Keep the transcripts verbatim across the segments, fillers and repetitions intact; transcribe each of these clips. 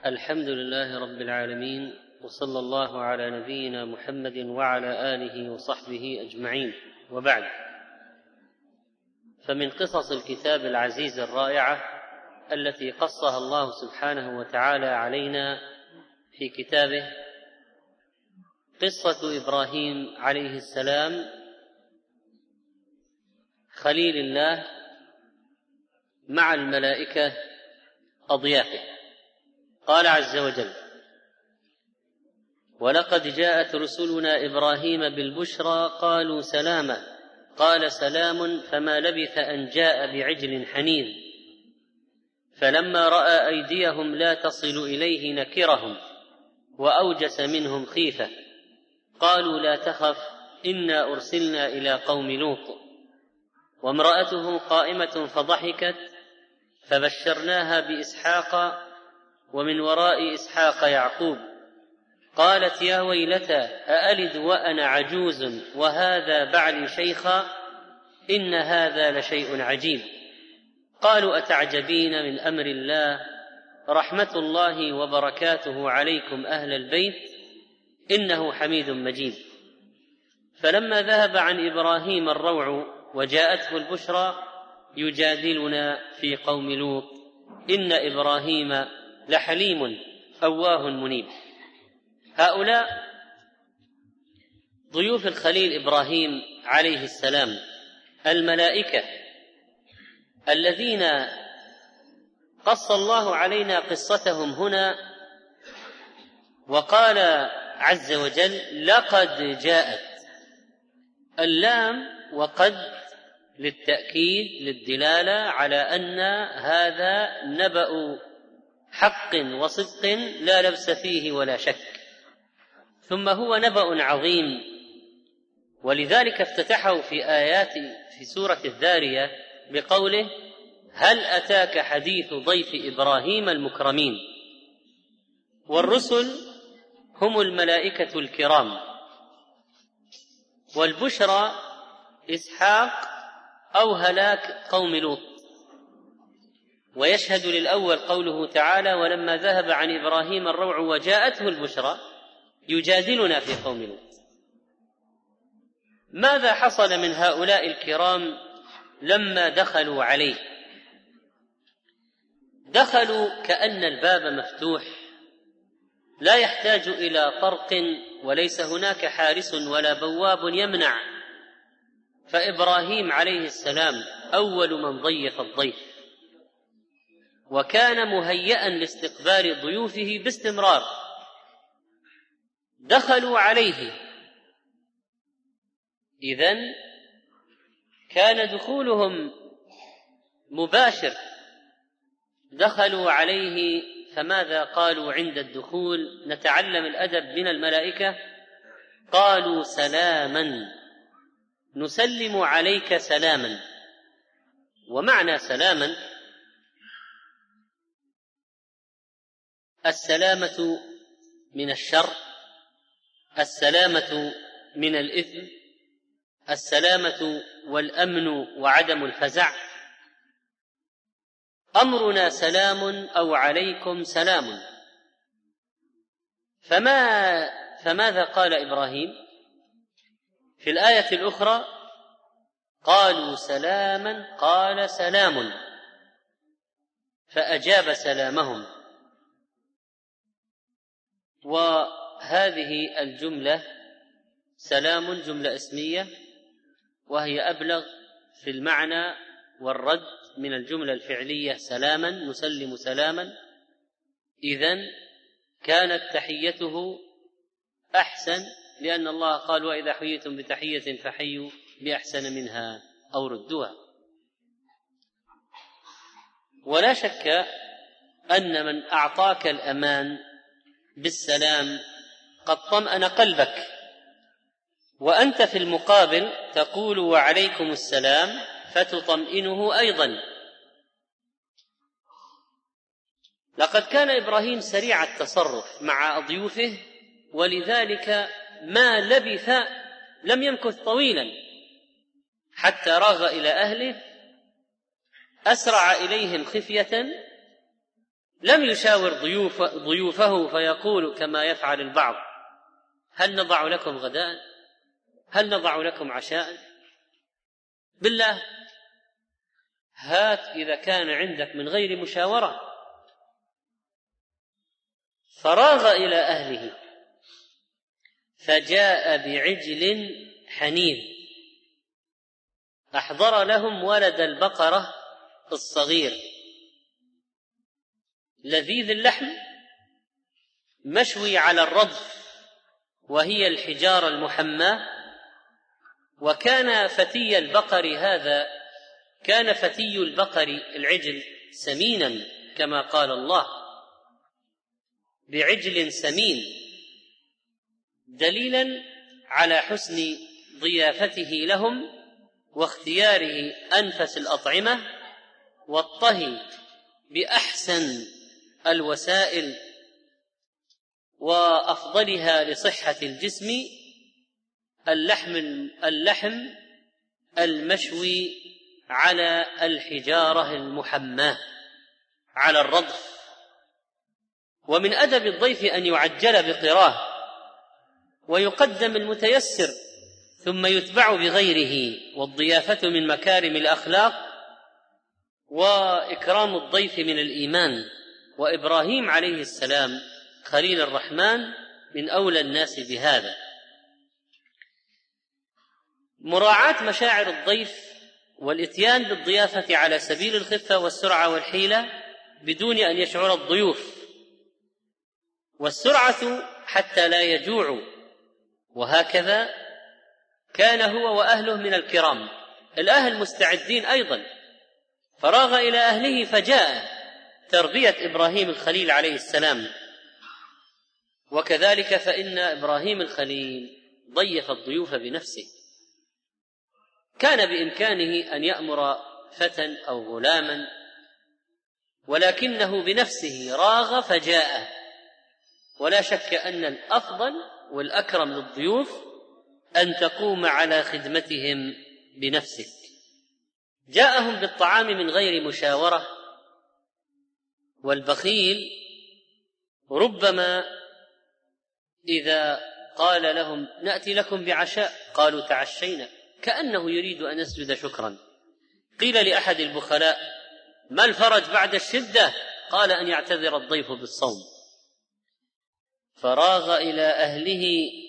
الحمد لله رب العالمين، وصلى الله على نبينا محمد وعلى آله وصحبه أجمعين، وبعد. فمن قصص الكتاب العزيز الرائعة التي قصها الله سبحانه وتعالى علينا في كتابه قصة إبراهيم عليه السلام خليل الله مع الملائكة أضيافه. قال عز وجل: ولقد جاءت رسلنا إبراهيم بالبشرى قالوا سلاما قال سلام فما لبث أن جاء بعجل حنيذ فلما رأى أيديهم لا تصل إليه نكرهم وأوجس منهم خيفة قالوا لا تخف إنا أرسلنا إلى قوم لوط وامرأته قائمة فضحكت فبشرناها بإسحاق ومن وراء إسحاق يعقوب قالت يا ويلتى أألد وأنا عجوز وهذا بعلي شيخا إن هذا لشيء عجيب. قالوا أتعجبين من أمر الله رحمة الله وبركاته عليكم أهل البيت إنه حميد مجيد. فلما ذهب عن إبراهيم الروع وجاءته البشرى يجادلنا في قوم لوط إن إبراهيم لحليم أواه منيب. هؤلاء ضيوف الخليل إبراهيم عليه السلام الملائكة الذين قص الله علينا قصتهم هنا، وقال عز وجل: لقد جاءت. اللام وقد للتأكيد للدلالة على أن هذا نبأ حق وصدق لا لبس فيه ولا شك، ثم هو نبأ عظيم. ولذلك افتتحوا في آيات في سورة الذارية بقوله: هل أتاك حديث ضيف إبراهيم المكرمين. والرسل هم الملائكة الكرام، والبشرى إسحاق أو هلاك قوم لوط. ويشهد للأول قوله تعالى: ولما ذهب عن إبراهيم الروع وجاءته البشرى يجادلنا في قوم لوط. ماذا حصل من هؤلاء الكرام لما دخلوا عليه؟ دخلوا كأن الباب مفتوح لا يحتاج إلى طرق، وليس هناك حارس ولا بواب يمنع، فإبراهيم عليه السلام أول من ضيف الضيف، وكان مهيئا لاستقبال ضيوفه باستمرار. دخلوا عليه، إذن كان دخولهم مباشر. دخلوا عليه، فماذا قالوا عند الدخول؟ نتعلم الأدب من الملائكة. قالوا سلاما، نسلم عليك سلاما. ومعنى سلاما السلامة من الشر، السلامة من الإثم، السلامة والأمن وعدم الفزع. أمرنا سلام أو عليكم سلام. فما فماذا قال إبراهيم في الآية الأخرى؟ قالوا سلاما قال سلام، فأجاب سلامهم. وهذه الجملة سلام جملة اسمية، وهي أبلغ في المعنى والرد من الجملة الفعلية سلاما، نسلم سلاما. إذن كانت تحيته أحسن، لأن الله قال: وإذا حييتم بتحية فحيوا بأحسن منها أو ردوها. ولا شك أن من أعطاك الأمان بالسلام قد طمأن قلبك، وأنت في المقابل تقول وعليكم السلام فتطمئنه أيضا. لقد كان إبراهيم سريع التصرف مع ضيوفه، ولذلك ما لبث لم يمكث طويلا حتى راغ إلى أهله، أسرع إليهم خفية لم يشاور ضيوف ضيوفه فيقول كما يفعل البعض: هل نضع لكم غداء؟ هل نضع لكم عشاء؟ بالله، هات إذا كان عندك من غير مشاورة. فراغ إلى أهله فجاء بعجل حنيذ، أحضر لهم ولد البقرة الصغير لذيذ اللحم مشوي على الرضف، وهي الحجارة المحماة. وكان فتي البقر هذا كان فتي البقر العجل سمينا كما قال الله: بعجل سمين، دليلا على حسن ضيافته لهم واختياره أنفس الأطعمة والطهي بأحسن الوسائل وأفضلها لصحة الجسم، اللحم اللحم المشوي على الحجارة المحماة على الرضف. ومن أدب الضيف أن يعجل بقراه ويقدم المتيسر ثم يتبع بغيره، والضيافة من مكارم الأخلاق وإكرام الضيف من الإيمان. وإبراهيم عليه السلام خليل الرحمن من أولى الناس بهذا. مراعاة مشاعر الضيف والإتيان بالضيافة على سبيل الخفة والسرعة والحيلة بدون أن يشعر الضيوف، والسرعة حتى لا يجوعوا. وهكذا كان هو وأهله من الكرام، الأهل مستعدين أيضا. فراغ إلى أهله فجاء، تربية إبراهيم الخليل عليه السلام. وكذلك فإن إبراهيم الخليل ضيف الضيوف بنفسه، كان بإمكانه أن يأمر فتى أو غلاما، ولكنه بنفسه راغ فجاء. ولا شك أن الأفضل والأكرم للضيوف أن تقوم على خدمتهم بنفسك. جاءهم بالطعام من غير مشاورة، والبخيل ربما إذا قال لهم نأتي لكم بعشاء قالوا تعشينا، كأنه يريد أن يسجد شكرا. قيل لأحد البخلاء: ما الفرج بعد الشدة؟ قال: أن يعتذر الضيف بالصوم. فراغ إلى أهله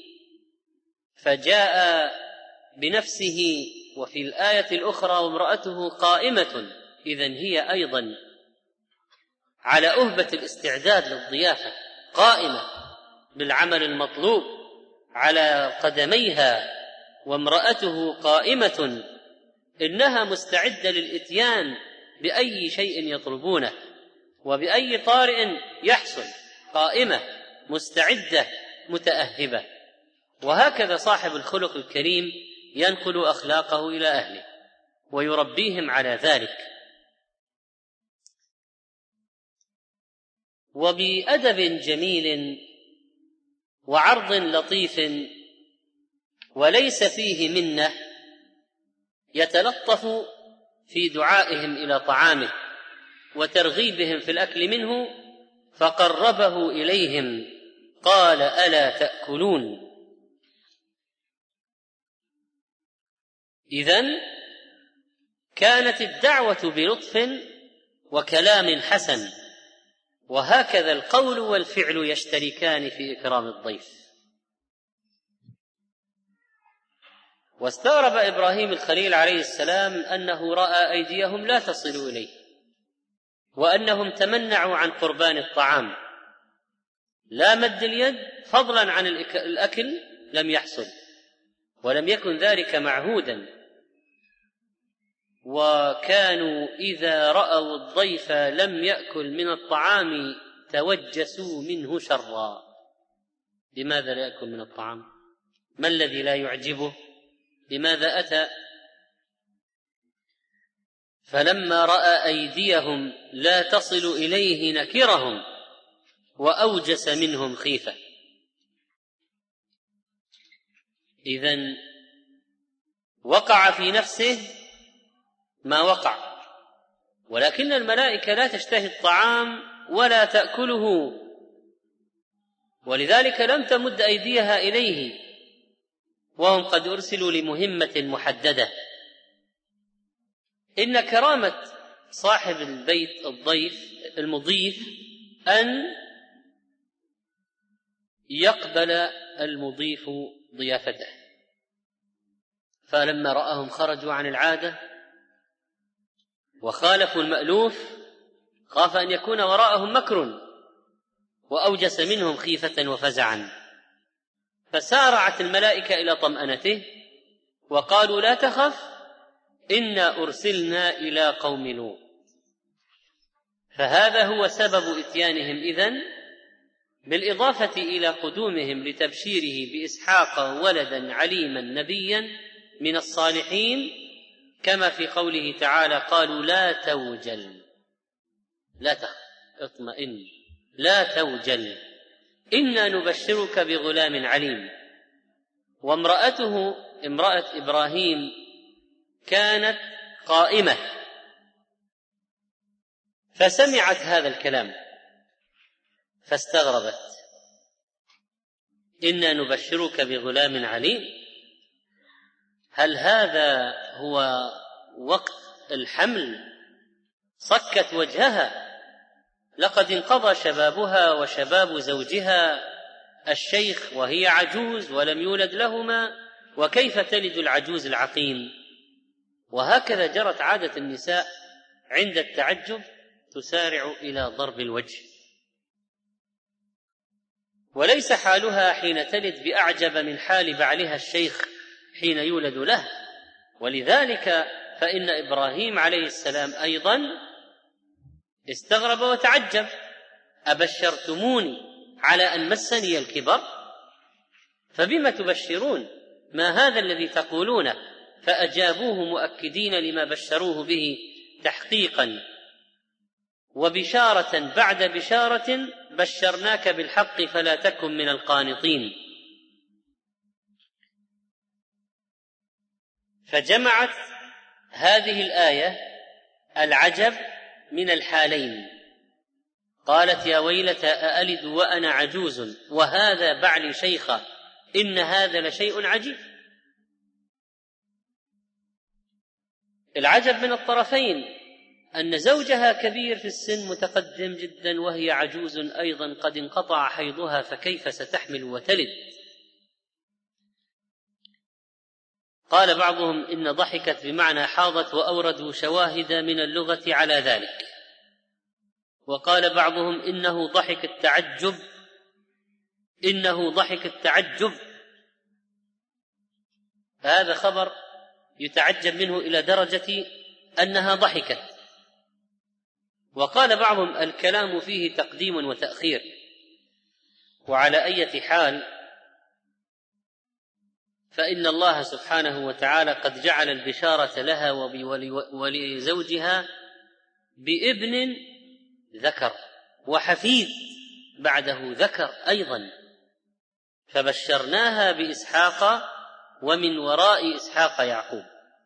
فجاء بنفسه. وفي الآية الأخرى: وامرأته قائمة، إذن هي أيضا على أهبة الاستعداد للضيافة، قائمة بالعمل المطلوب على قدميها. وامرأته قائمة، إنها مستعدة للإتيان بأي شيء يطلبونه وبأي طارئ يحصل، قائمة مستعدة متأهبة. وهكذا صاحب الخلق الكريم ينقل أخلاقه إلى أهله ويربيهم على ذلك. وبأدب جميل وعرض لطيف وليس فيه منة يتلطف في دعائهم إلى طعامه وترغيبهم في الأكل منه، فقربه إليهم قال: ألا تأكلون؟ إذن كانت الدعوة بلطف وكلام حسن، وهكذا القول والفعل يشتركان في إكرام الضيف. واستغرب إبراهيم الخليل عليه السلام أنه رأى أيديهم لا تصل إليه، وأنهم تمنعوا عن قربان الطعام، لا مد اليد فضلا عن الأكل لم يحصل، ولم يكن ذلك معهودا. وكانوا إذا رأوا الضيف لم يأكل من الطعام توجسوا منه شرا. لماذا لا يأكل من الطعام؟ ما الذي لا يعجبه؟ لماذا أتى؟ فلما رأى أيديهم لا تصل إليه نكرهم وأوجس منهم خيفة. إذن وقع في نفسه ما وقع، ولكن الملائكة لا تشتهي الطعام ولا تأكله، ولذلك لم تمد أيديها إليه وهم قد أرسلوا لمهمة محددة. إن كرامة صاحب البيت الضيف المضيف أن يقبل المضيف ضيافته، فلما رأهم خرجوا عن العادة وخالفوا المألوف خاف أن يكون وراءهم مكر وأوجس منهم خيفة وفزعا، فسارعت الملائكة إلى طمأنته وقالوا لا تخف إنا أرسلنا إلى قوم لوط. فهذا هو سبب إتيانهم إذن، بالإضافة إلى قدومهم لتبشيره بإسحاق ولدا عليما نبيا من الصالحين، كما في قوله تعالى قالوا لا توجل، لا تخف اطمئن لا توجل إنا نبشرك بغلام عليم. وامرأته امرأة إبراهيم كانت قائمة فسمعت هذا الكلام فاستغربت، إنا نبشرك بغلام عليم، هل هذا هو وقت الحمل؟ صكت وجهها، لقد انقضى شبابها وشباب زوجها الشيخ وهي عجوز ولم يولد لهما، وكيف تلد العجوز العقيم؟ وهكذا جرت عادة النساء عند التعجب، تسارع إلى ضرب الوجه، وليس حالها حين تلد بأعجب من حال بعلها الشيخ حين يولد له. ولذلك فإن إبراهيم عليه السلام أيضا استغرب وتعجب، أبشرتموني على أن مسني الكبر؟ فبما تبشرون؟ ما هذا الذي تقولونه؟ فأجابوه مؤكدين لما بشروه به تحقيقا وبشارة بعد بشارة، بشرناك بالحق فلا تكن من القانطين. فجمعت هذه الآية العجب من الحالين، قالت يا ويلتى أألد وأنا عجوز وهذا بعلي شيخا إن هذا لشيء عجيب. العجب من الطرفين، أن زوجها كبير في السن متقدم جدا وهي عجوز أيضا قد انقطع حيضها، فكيف ستحمل وتلد؟ قال بعضهم إن ضحكت بمعنى حاضت، وأوردوا شواهد من اللغة على ذلك. وقال بعضهم إنه ضحك التعجب إنه ضحك التعجب هذا خبر يتعجب منه إلى درجة أنها ضحكت. وقال بعضهم الكلام فيه تقديم وتأخير. وعلى أي حال فإن الله سبحانه وتعالى قد جعل البشارة لها ولزوجها بابن ذكر وحفيد بعده ذكر أيضا، فبشرناها بإسحاق ومن وراء إسحاق يعقوب.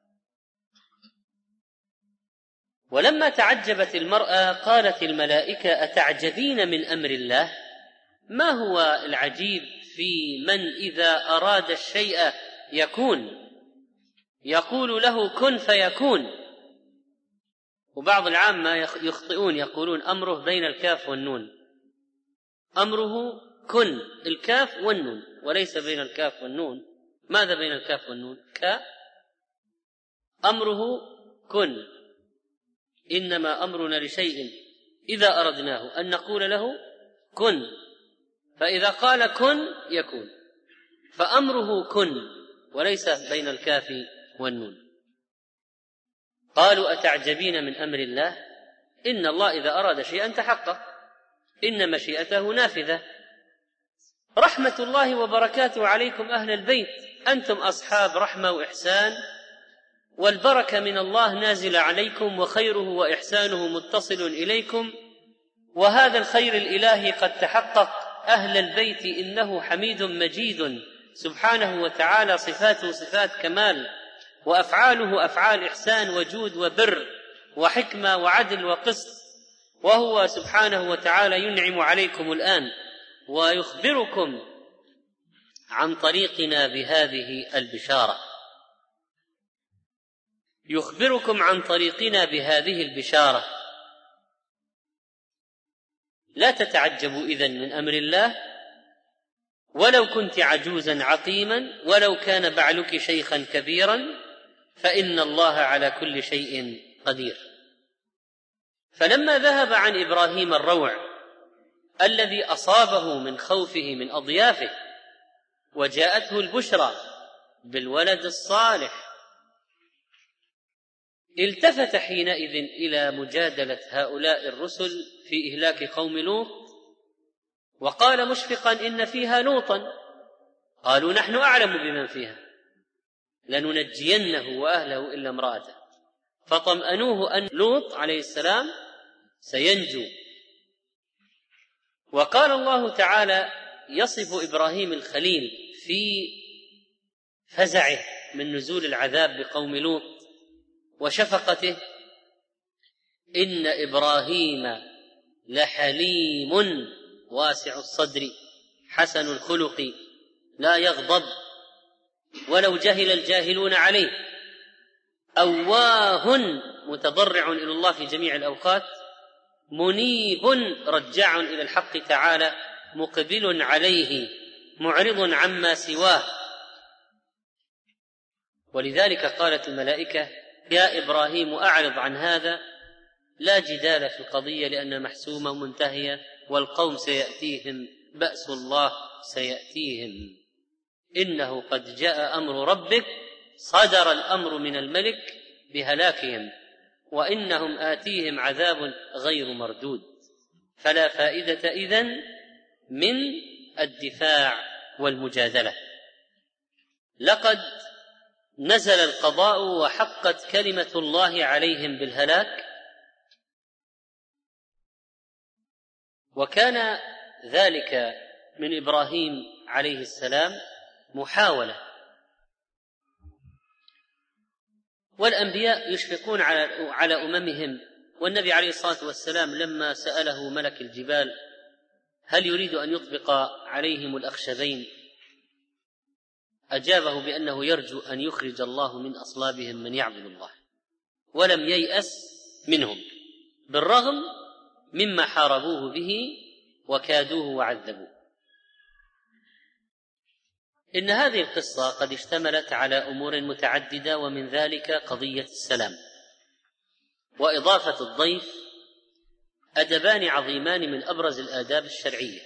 ولما تعجبت المرأة قالت الملائكة أتعجبين من أمر الله؟ ما هو العجيب في من إذا أراد الشيء يكون، يقول له كن فيكون. وبعض العامة يخطئون يقولون أمره بين الكاف والنون، أمره كن الكاف والنون وليس بين الكاف والنون. ماذا بين الكاف والنون؟ كا. أمره كن، إنما أمرنا لشيء إذا أردناه أن نقول له كن، فإذا قال كن يكون، فأمره كن وليس بين الكاف والنون. قالوا أتعجبين من أمر الله؟ إن الله إذا أراد شيئا تحقق، إن مشيئته نافذة. رحمة الله وبركاته عليكم أهل البيت، أنتم أصحاب رحمة وإحسان، والبركة من الله نازل عليكم، وخيره وإحسانه متصل إليكم، وهذا الخير الإلهي قد تحقق. أهل البيت إنه حميد مجيد سبحانه وتعالى، صفاته صفات كمال، وأفعاله أفعال إحسان وجود وبر وحكمة وعدل وقسط، وهو سبحانه وتعالى ينعم عليكم الآن ويخبركم عن طريقنا بهذه البشارة، يخبركم عن طريقنا بهذه البشارة. لا تتعجبوا إذن من أمر الله، ولو كنت عجوزا عقيما، ولو كان بعلك شيخا كبيرا، فإن الله على كل شيء قدير. فلما ذهب عن إبراهيم الروع الذي أصابه من خوفه من أضيافه وجاءته البشرى بالولد الصالح، التفت حينئذ إلى مجادلة هؤلاء الرسل في إهلاك قوم لوط، وقال مشفقا إن فيها لوطا، قالوا نحن أعلم بمن فيها لننجينه وأهله إلا امرأته، فطمأنوه أن لوط عليه السلام سينجو. وقال الله تعالى يصف إبراهيم الخليل في فزعه من نزول العذاب بقوم لوط وشفقته: إن إبراهيم لحليم واسع الصدر حسن الخلق لا يغضب ولو جهل الجاهلون عليه أواه متضرع إلى الله في جميع الأوقات منيب رجاع إلى الحق تعالى مقبل عليه معرض عما سواه. ولذلك قالت الملائكة يا إبراهيم أعرض عن هذا، لا جدال في القضية لأن محسومة منتهية، والقوم سيأتيهم بأس الله سيأتيهم، إنه قد جاء أمر ربك، صدر الأمر من الملك بهلاكهم، وإنهم آتيهم عذاب غير مردود. فلا فائدة إذن من الدفاع والمجادلة. لقد نزل القضاء وحقت كلمة الله عليهم بالهلاك، وكان ذلك من إبراهيم عليه السلام محاولة، والأنبياء يشفقون على أممهم. والنبي عليه الصلاة والسلام لما سأله ملك الجبال هل يريد أن يطبق عليهم الأخشبين أجابه بأنه يرجو أن يخرج الله من أصلابهم من يعبد الله، ولم ييأس منهم بالرغم مما حاربوه به وكادوه وعذبوه. إن هذه القصة قد اشتملت على أمور متعددة، ومن ذلك قضية السلام وإضافة الضيف، أدبان عظيمان من أبرز الآداب الشرعية.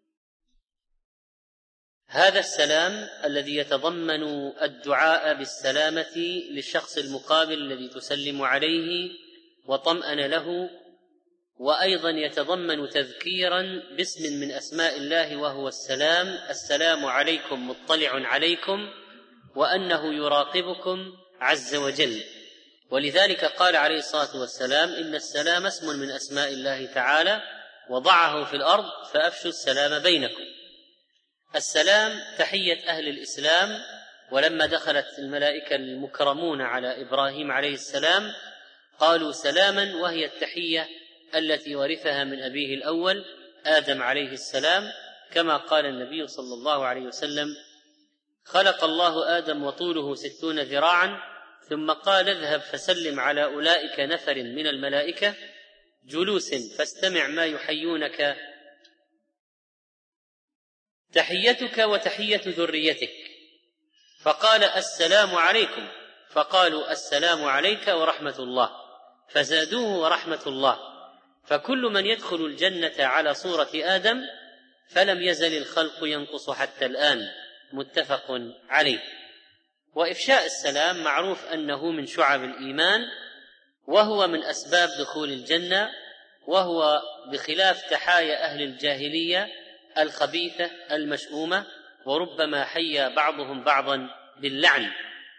هذا السلام الذي يتضمن الدعاء بالسلامة للشخص المقابل الذي تسلم عليه وطمأن له، وأيضا يتضمن تذكيرا باسم من أسماء الله وهو السلام: السلام عليكم مطلع عليكم، وأنه يراقبكم عز وجل. ولذلك قال عليه الصلاة والسلام إن السلام اسم من أسماء الله تعالى وضعه في الأرض فأفشوا السلام بينكم. السلام تحية أهل الإسلام، ولما دخلت الملائكة المكرمون على إبراهيم عليه السلام قالوا سلاما، وهي التحية التي ورثها من أبيه الأول آدم عليه السلام، كما قال النبي صلى الله عليه وسلم: خلق الله آدم وطوله ستون ذراعا، ثم قال اذهب فسلم على أولئك نفر من الملائكة جلوس فاستمع ما يحيونك، تحيتك وتحية ذريتك. فقال السلام عليكم، فقالوا السلام عليك ورحمة الله، فزادوه ورحمة الله. فكل من يدخل الجنة على صورة آدم فلم يزل الخلق ينقص حتى الآن، متفق عليه. وإفشاء السلام معروف أنه من شعب الإيمان، وهو من أسباب دخول الجنة، وهو بخلاف تحايا أهل الجاهلية الخبيثة المشؤومة، وربما حيا بعضهم بعضا باللعن.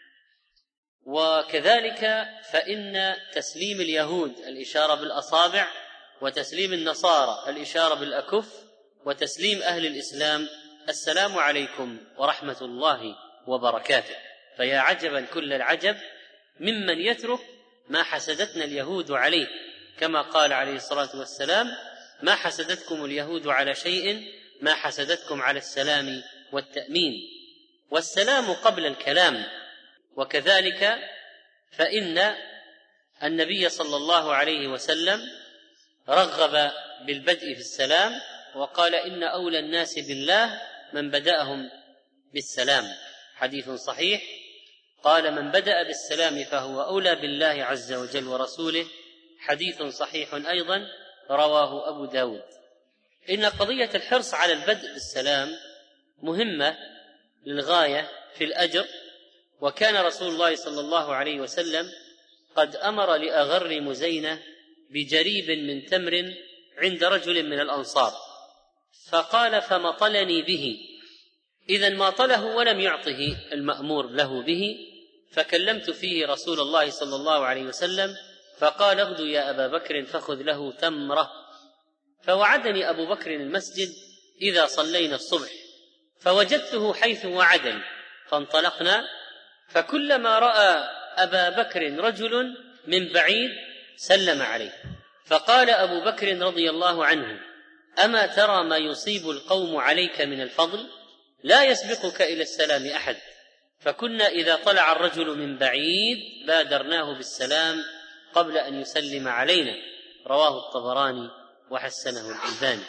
وكذلك فإن تسليم اليهود الإشارة بالأصابع، وتسليم النصارى الإشارة بالأكف، وتسليم أهل الإسلام السلام عليكم ورحمة الله وبركاته. فيا عجبا كل العجب ممن يترك ما حسدتنا اليهود عليه كما قال عليه الصلاة والسلام: ما حسدتكم اليهود على شيء ما حسدتكم على السلام والتأمين. والسلام قبل الكلام. وكذلك فإن النبي صلى الله عليه وسلم رغب بالبدء في السلام وقال: إن أولى الناس بالله من بدأهم بالسلام. حديث صحيح، قال: من بدأ بالسلام فهو أولى بالله عز وجل ورسوله. حديث صحيح أيضا رواه أبو داود. إن قضية الحرص على البدء بالسلام مهمة للغاية في الأجر، وكان رسول الله صلى الله عليه وسلم قد أمر لأغر مزينة بجريب من تمر عند رجل من الأنصار، فقال: فمطلني به. إذن ماطله ولم يعطه المأمور له به، فكلمت فيه رسول الله صلى الله عليه وسلم فقال: اغدو يا أبا بكر فخذ له تمرة. فوعدني أبو بكر المسجد إذا صلينا الصبح، فوجدته حيث وعدني، فانطلقنا، فكلما رأى أبا بكر رجل من بعيد سلم عليه، فقال أبو بكر رضي الله عنه: أما ترى ما يصيب القوم عليك من الفضل؟ لا يسبقك إلى السلام أحد. فكنا إذا طلع الرجل من بعيد بادرناه بالسلام قبل أن يسلم علينا. رواه الطبراني وحسنه الألباني.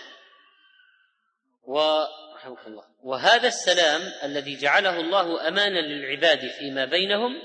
ورحمك الله. وهذا السلام الذي جعله الله أمانا للعباد فيما بينهم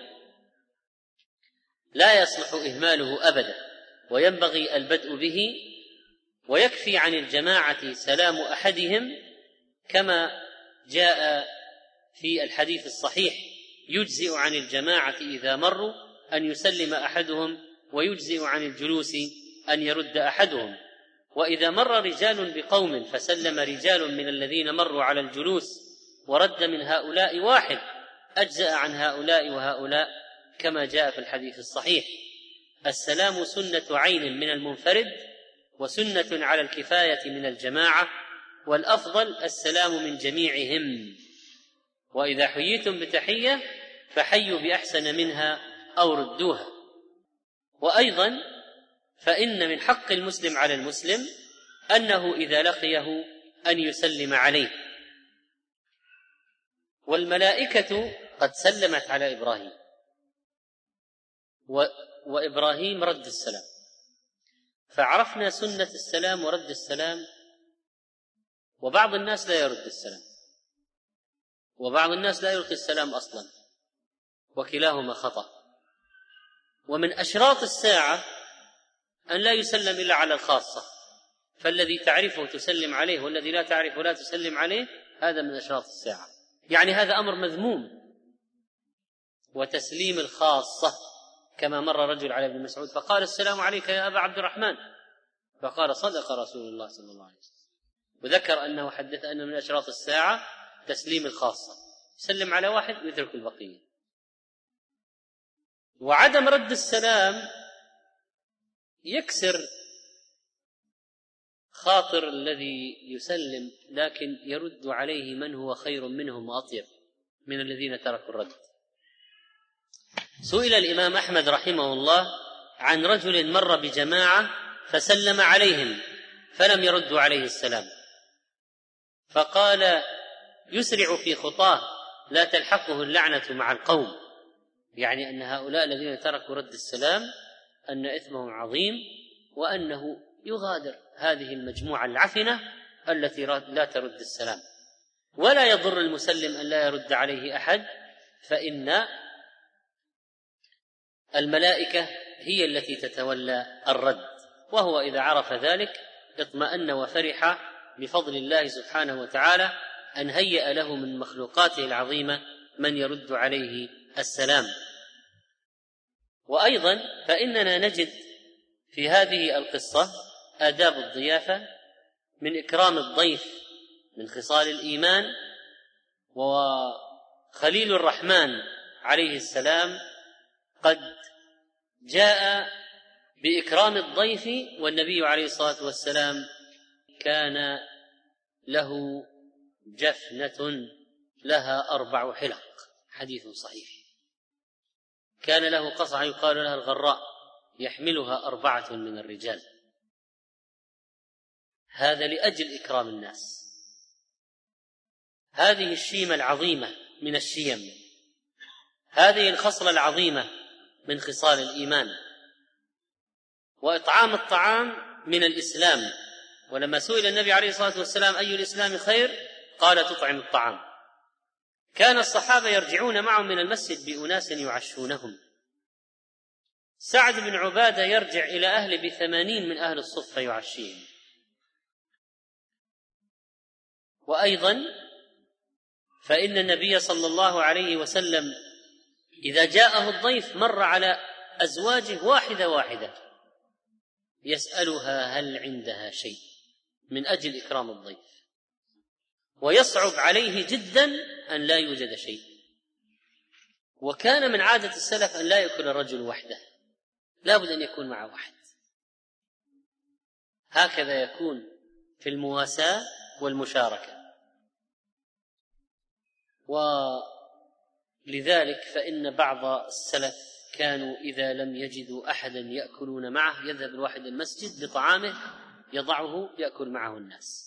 لا يصلح إهماله أبدا، وينبغي البدء به. ويكفي عن الجماعة سلام أحدهم، كما جاء في الحديث الصحيح: يجزئ عن الجماعة إذا مروا أن يسلم أحدهم، ويجزئ عن الجلوس أن يرد أحدهم. وإذا مر رجال بقوم فسلم رجال من الذين مروا على الجلوس ورد من هؤلاء واحد، أجزأ عن هؤلاء وهؤلاء، كما جاء في الحديث الصحيح. السلام سنة عين من المنفرد، وسنة على الكفاية من الجماعة، والأفضل السلام من جميعهم. وإذا حييتم بتحية فحيوا بأحسن منها أو ردوها. وأيضا فإن من حق المسلم على المسلم أنه إذا لقيه أن يسلم عليه. والملائكة قد سلمت على إبراهيم، و... وإبراهيم رد السلام، فعرفنا سنة السلام ورد السلام. وبعض الناس لا يرد السلام، وبعض الناس لا يلقي السلام أصلا، وكلاهما خطأ. ومن أشراط الساعة أن لا يسلم إلا على الخاصة، فالذي تعرفه تسلم عليه، والذي لا تعرفه لا تسلم عليه، هذا من أشراط الساعة. يعني هذا أمر مذموم. وتسليم الخاصة، كما مر رجل على ابن مسعود فقال: السلام عليك يا أبا عبد الرحمن، فقال: صدق رسول الله صلى الله عليه وسلم. وذكر أنه حدث أن من أشراط الساعة تسليم الخاصة، يسلم على واحد ويترك البقية. وعدم رد السلام يكسر خاطر الذي يسلم، لكن يرد عليه من هو خير منهم وأطيب من الذين تركوا الرد. سئل الإمام أحمد رحمه الله عن رجل مر بجماعة فسلم عليهم فلم يردوا عليه السلام، فقال: يسرع في خطاه لا تلحقه اللعنة مع القوم. يعني أن هؤلاء الذين تركوا رد السلام أن إثمهم عظيم، وأنه يغادر هذه المجموعة العفنة التي لا ترد السلام. ولا يضر المسلم أن لا يرد عليه أحد، فإن الملائكة هي التي تتولى الرد، وهو إذا عرف ذلك اطمأن وفرح بفضل الله سبحانه وتعالى أن هيأ له من مخلوقاته العظيمة من يرد عليه السلام. وأيضا فإننا نجد في هذه القصة آداب الضيافة، من إكرام الضيف من خصال الإيمان. وخليل الرحمن عليه السلام قد جاء بإكرام الضيف، والنبي عليه الصلاة والسلام كان له جفنة لها أربع حلق، حديث صحيح. كان له قصعة يقال لها الغراء، يحملها أربعة من الرجال. هذا لأجل إكرام الناس. هذه الشيمة العظيمة من الشيم، هذه الخصلة العظيمة من خصال الإيمان. وإطعام الطعام من الإسلام. ولما سئل النبي عليه الصلاة والسلام أي الإسلام خير قال تطعم الطعام. كان الصحابة يرجعون معهم من المسجد بأناس يعشونهم. سعد بن عبادة يرجع إلى أهله بثمانين من أهل الصفة يعشيهم. وأيضا فإن النبي صلى الله عليه وسلم إذا جاءه الضيف مر على أزواجه واحدة واحدة يسألها هل عندها شيء من أجل إكرام الضيف، ويصعب عليه جدا أن لا يوجد شيء. وكان من عادة السلف أن لا يأكل الرجل وحده، لا بد أن يكون معه واحد. هكذا يكون في المواساة والمشاركة. ولذلك فإن بعض السلف كانوا إذا لم يجدوا أحدا يأكلون معه يذهب الواحد المسجد بطعامه يضعه يأكل معه الناس.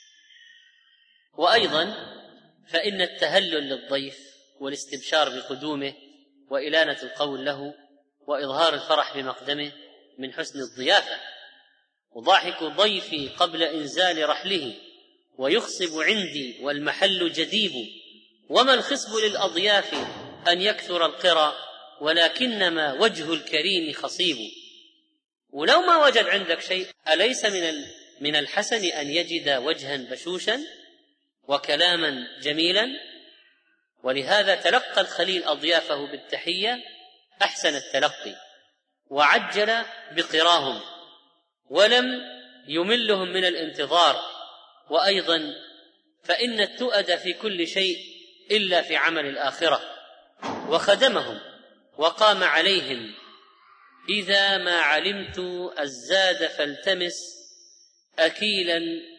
وأيضا فإن التهلل للضيف والاستبشار بقدومه وإلانة القول له وإظهار الفرح بمقدمه من حسن الضيافة. وضاحك ضيفي قبل إنزال رحله ويخصب عندي والمحل جديب، وما الخصب للأضياف أن يكثر القرى ولكنما وجه الكريم خصيب. ولو ما وجد عندك شيء أليس من من الحسن أن يجد وجها بشوشا وكلاما جميلا؟ ولهذا تلقى الخليل أضيافه بالتحية أحسن التلقي، وعجل بقراهم ولم يملهم من الانتظار. وأيضا فإن التؤد في كل شيء إلا في عمل الآخرة، وخدمهم وقام عليهم. إذا ما علمت الزاد فالتمس أكيلا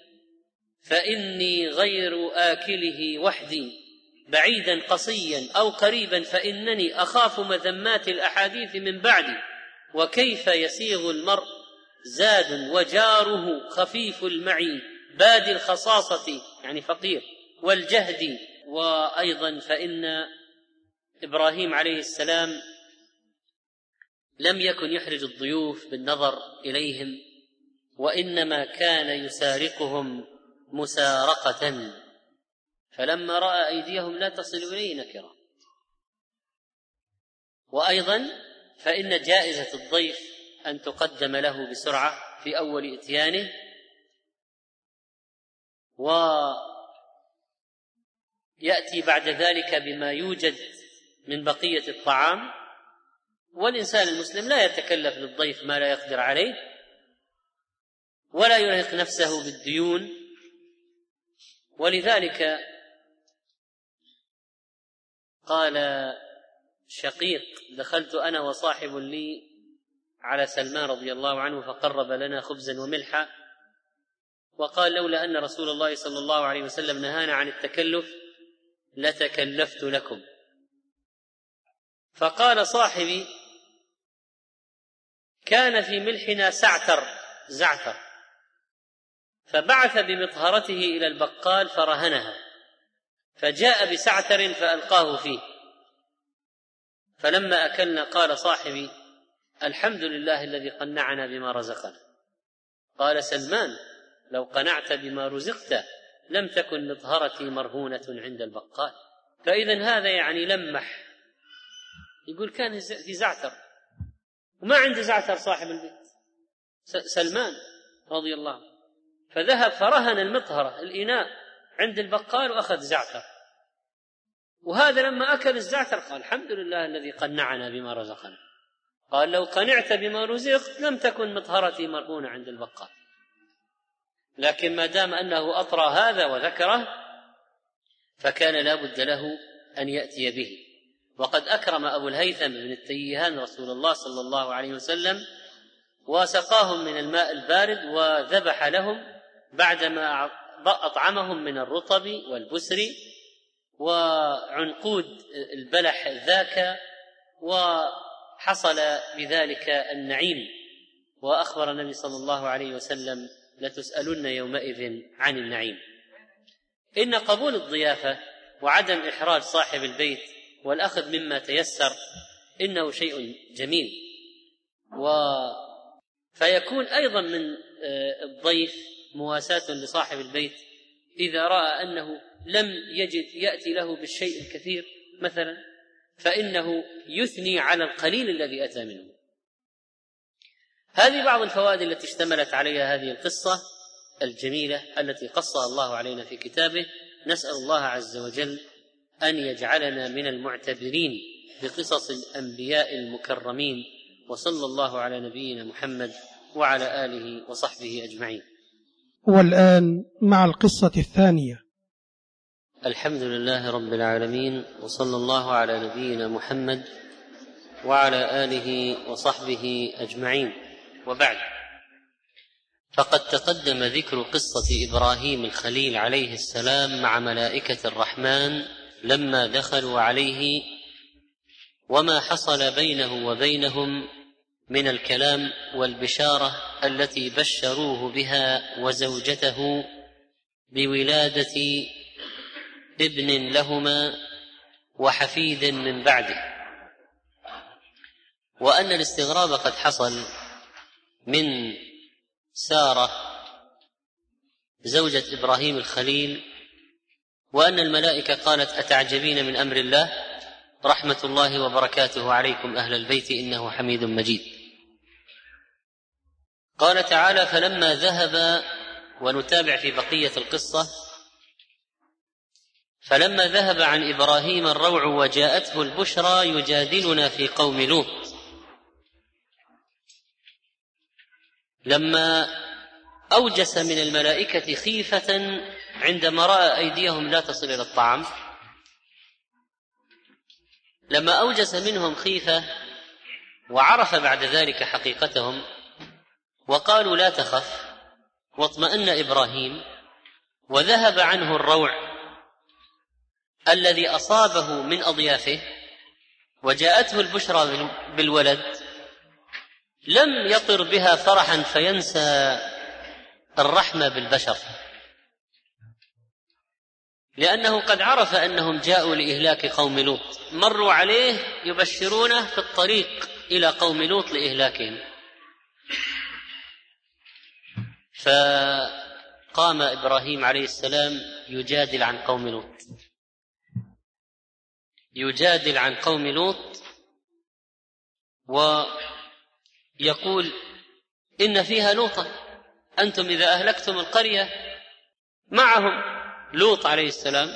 فإني غير آكله وحدي، بعيدا قصيا أو قريبا فإنني أخاف مذمات الأحاديث من بعدي. وكيف يسيغ المرء زاد وجاره خفيف المعي بادي الخصاصة يعني فقير والجهد. وأيضا فإن إبراهيم عليه السلام لم يكن يحرج الضيوف بالنظر إليهم، وإنما كان يسارقهم مسارقة، فلما رأى أيديهم لا تصل إليه نكرا. وأيضا فإن جائزة الضيف أن تقدم له بسرعة في أول إتيانه، ويأتي بعد ذلك بما يوجد من بقية الطعام. والإنسان المسلم لا يتكلف للضيف ما لا يقدر عليه، ولا يرهق نفسه بالديون. ولذلك قال شقيق: دخلت أنا وصاحب لي على سلمان رضي الله عنه فقرب لنا خبزا وملحا، وقال: لولا أن رسول الله صلى الله عليه وسلم نهانا عن التكلف لتكلفت لكم. فقال صاحبي: كان في ملحنا سعتر زعتر، فبعث بمطهرته إلى البقال فرهنها، فجاء بسعتر فألقاه فيه، فلما أكلنا قال صاحبي: الحمد لله الذي قنعنا بما رزقنا. قال سلمان: لو قنعت بما رزقت لم تكن مطهرتي مرهونة عند البقال. فإذن هذا يعني لمح، يقول كان في زعتر وما عنده زعتر صاحب البيت سلمان رضي الله عنه، فذهب فرهن المطهرة الإناء عند البقال وأخذ زعتر. وهذا لما أكل الزعتر قال: الحمد لله الذي قنعنا بما رزقنا. قال: لو قنعت بما رزقت لم تكن مطهرتي مرهونة عند البقال. لكن ما دام أنه أطرى هذا وذكره فكان لا بد له أن يأتي به. وقد أكرم أبو الهيثم بن التيهان رسول الله صلى الله عليه وسلم وسقاهم من الماء البارد وذبح لهم بعدما أطعمهم من الرطب والبسر وعنقود البلح ذاك حصل بذلك النعيم. وأخبر النبي صلى الله عليه وسلم: لتسألن يومئذ عن النعيم. إن قبول الضيافة وعدم إحراج صاحب البيت والأخذ مما تيسر إنه شيء جميل، و فيكون أيضا من الضيف مواساة لصاحب البيت إذا رأى أنه لم يجد يأتي له بالشيء الكثير مثلا، فإنه يثني على القليل الذي أتى منه. هذه بعض الفوائد التي اشتملت عليها هذه القصة الجميلة التي قصها الله علينا في كتابه. نسأل الله عز وجل أن يجعلنا من المعتبرين بقصص الأنبياء المكرمين، وصلى الله على نبينا محمد وعلى آله وصحبه أجمعين. والآن مع القصة الثانية. الحمد لله رب العالمين، وصلى الله على نبينا محمد وعلى آله وصحبه أجمعين، وبعد، فقد تقدم ذكر قصة إبراهيم الخليل عليه السلام مع ملائكة الرحمن لما دخلوا عليه، وما حصل بينه وبينهم من الكلام والبشارة التي بشروه بها وزوجته بولادة ابن لهما وحفيد من بعده، وأن الاستغراب قد حصل من سارة زوجة إبراهيم الخليل، وأن الملائكة قالت: أتعجبين من أمر الله، رحمة الله وبركاته عليكم أهل البيت إنه حميد مجيد. قال تعالى: فلما ذهب، ونتابع في بقية القصة: فلما ذهب عن إبراهيم الروع وجاءته البشرى يجادلنا في قوم لوط، لما أوجس من الملائكة خيفة عندما رأى أيديهم لا تصل إلى الطعام، لما أوجس منهم خيفة وعرف بعد ذلك حقيقتهم، وقالوا: لا تخف، واطمأن إبراهيم وذهب عنه الروع الذي أصابه من أضيافه، وجاءته البشرى بالولد، لم يطر بها فرحا فينسى الرحمة بالبشر، لأنه قد عرف أنهم جاءوا لإهلاك قوم لوط، مروا عليه يبشرونه في الطريق إلى قوم لوط لإهلاكهم. فقام إبراهيم عليه السلام يجادل عن قوم لوط، يجادل عن قوم لوط ويقول: إن فيها لوطا، أنتم إذا أهلكتم القرية معهم لوط عليه السلام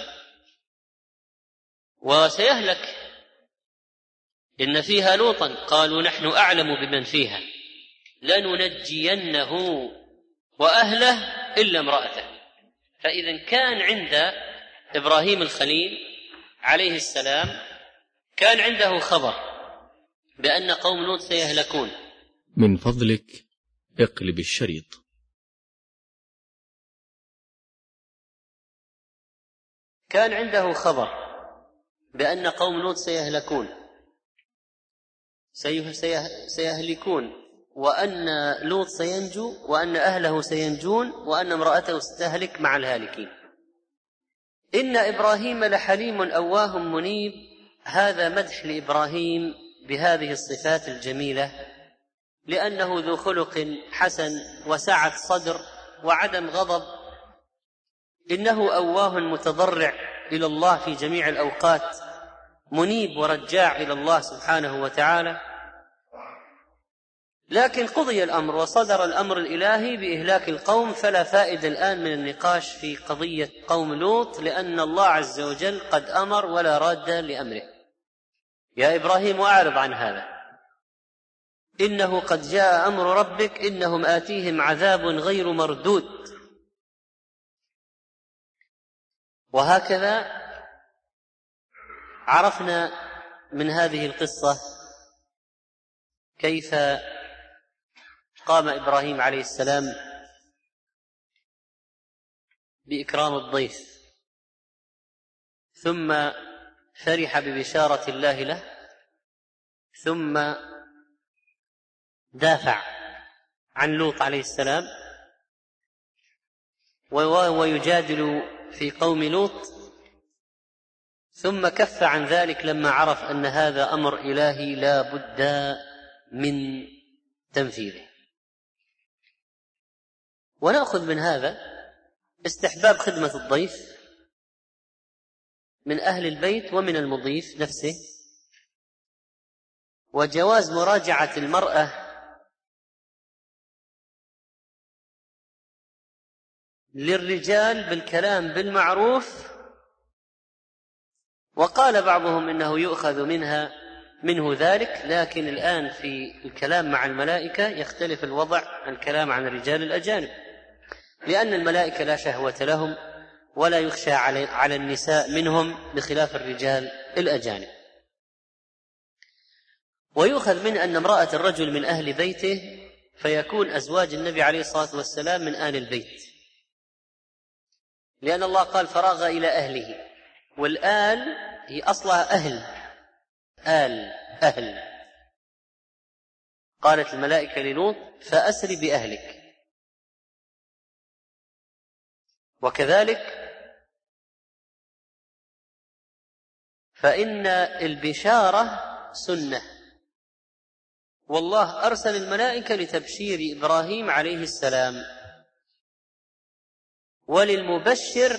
وسيهلك، إن فيها لوطا، قالوا: نحن أعلم بمن فيها لننجينه وأهله إلا امرأته. فإذا كان عند إبراهيم الخليل عليه السلام كان عنده خبر بأن قوم لوط سيهلكون. من فضلك اقلب الشريط. كان عنده خبر بأن قوم لوط سيهلكون سيه سيه سيهلكون وأن لوط سينجو، وأن أهله سينجون، وأن امرأته ستهلك مع الهالكين. إن إبراهيم لحليم أواه منيب، هذا مدح لإبراهيم بهذه الصفات الجميلة، لأنه ذو خلق حسن وسعة صدر وعدم غضب. إنه أواه متضرع إلى الله في جميع الأوقات، منيب ورجاع إلى الله سبحانه وتعالى. لكن قضي الأمر وصدر الأمر الإلهي بإهلاك القوم، فلا فائدة الآن من النقاش في قضية قوم لوط، لأن الله عز وجل قد أمر ولا راد لأمره. يا إبراهيم أعرض عن هذا، إنه قد جاء أمر ربك، إنهم آتيهم عذاب غير مردود. وهكذا عرفنا من هذه القصة كيف قام إبراهيم عليه السلام بإكرام الضيف، ثم فرح ببشارة الله له، ثم دافع عن لوط عليه السلام ويجادل في قوم لوط، ثم كف عن ذلك لما عرف أن هذا أمر إلهي لا بد من تنفيذه. ونأخذ من هذا استحباب خدمة الضيف من أهل البيت ومن المضيف نفسه، وجواز مراجعة المرأة للرجال بالكلام بالمعروف. وقال بعضهم إنه يؤخذ منها منه ذلك، لكن الآن في الكلام مع الملائكة يختلف الوضع عن الكلام عن الرجال الأجانب، لأن الملائكة لا شهوة لهم ولا يخشى على النساء منهم بخلاف الرجال الأجانب. ويؤخذ من أن امرأة الرجل من أهل بيته، فيكون أزواج النبي عليه الصلاة والسلام من آل البيت، لأن الله قال فراغ إلى أهله، والآل هي أصلها أهل آل أهل. قالت الملائكة للوط فأسر بأهلك. وكذلك فإن البشارة سنة، والله أرسل الملائكة لتبشير إبراهيم عليه السلام، وللمبشر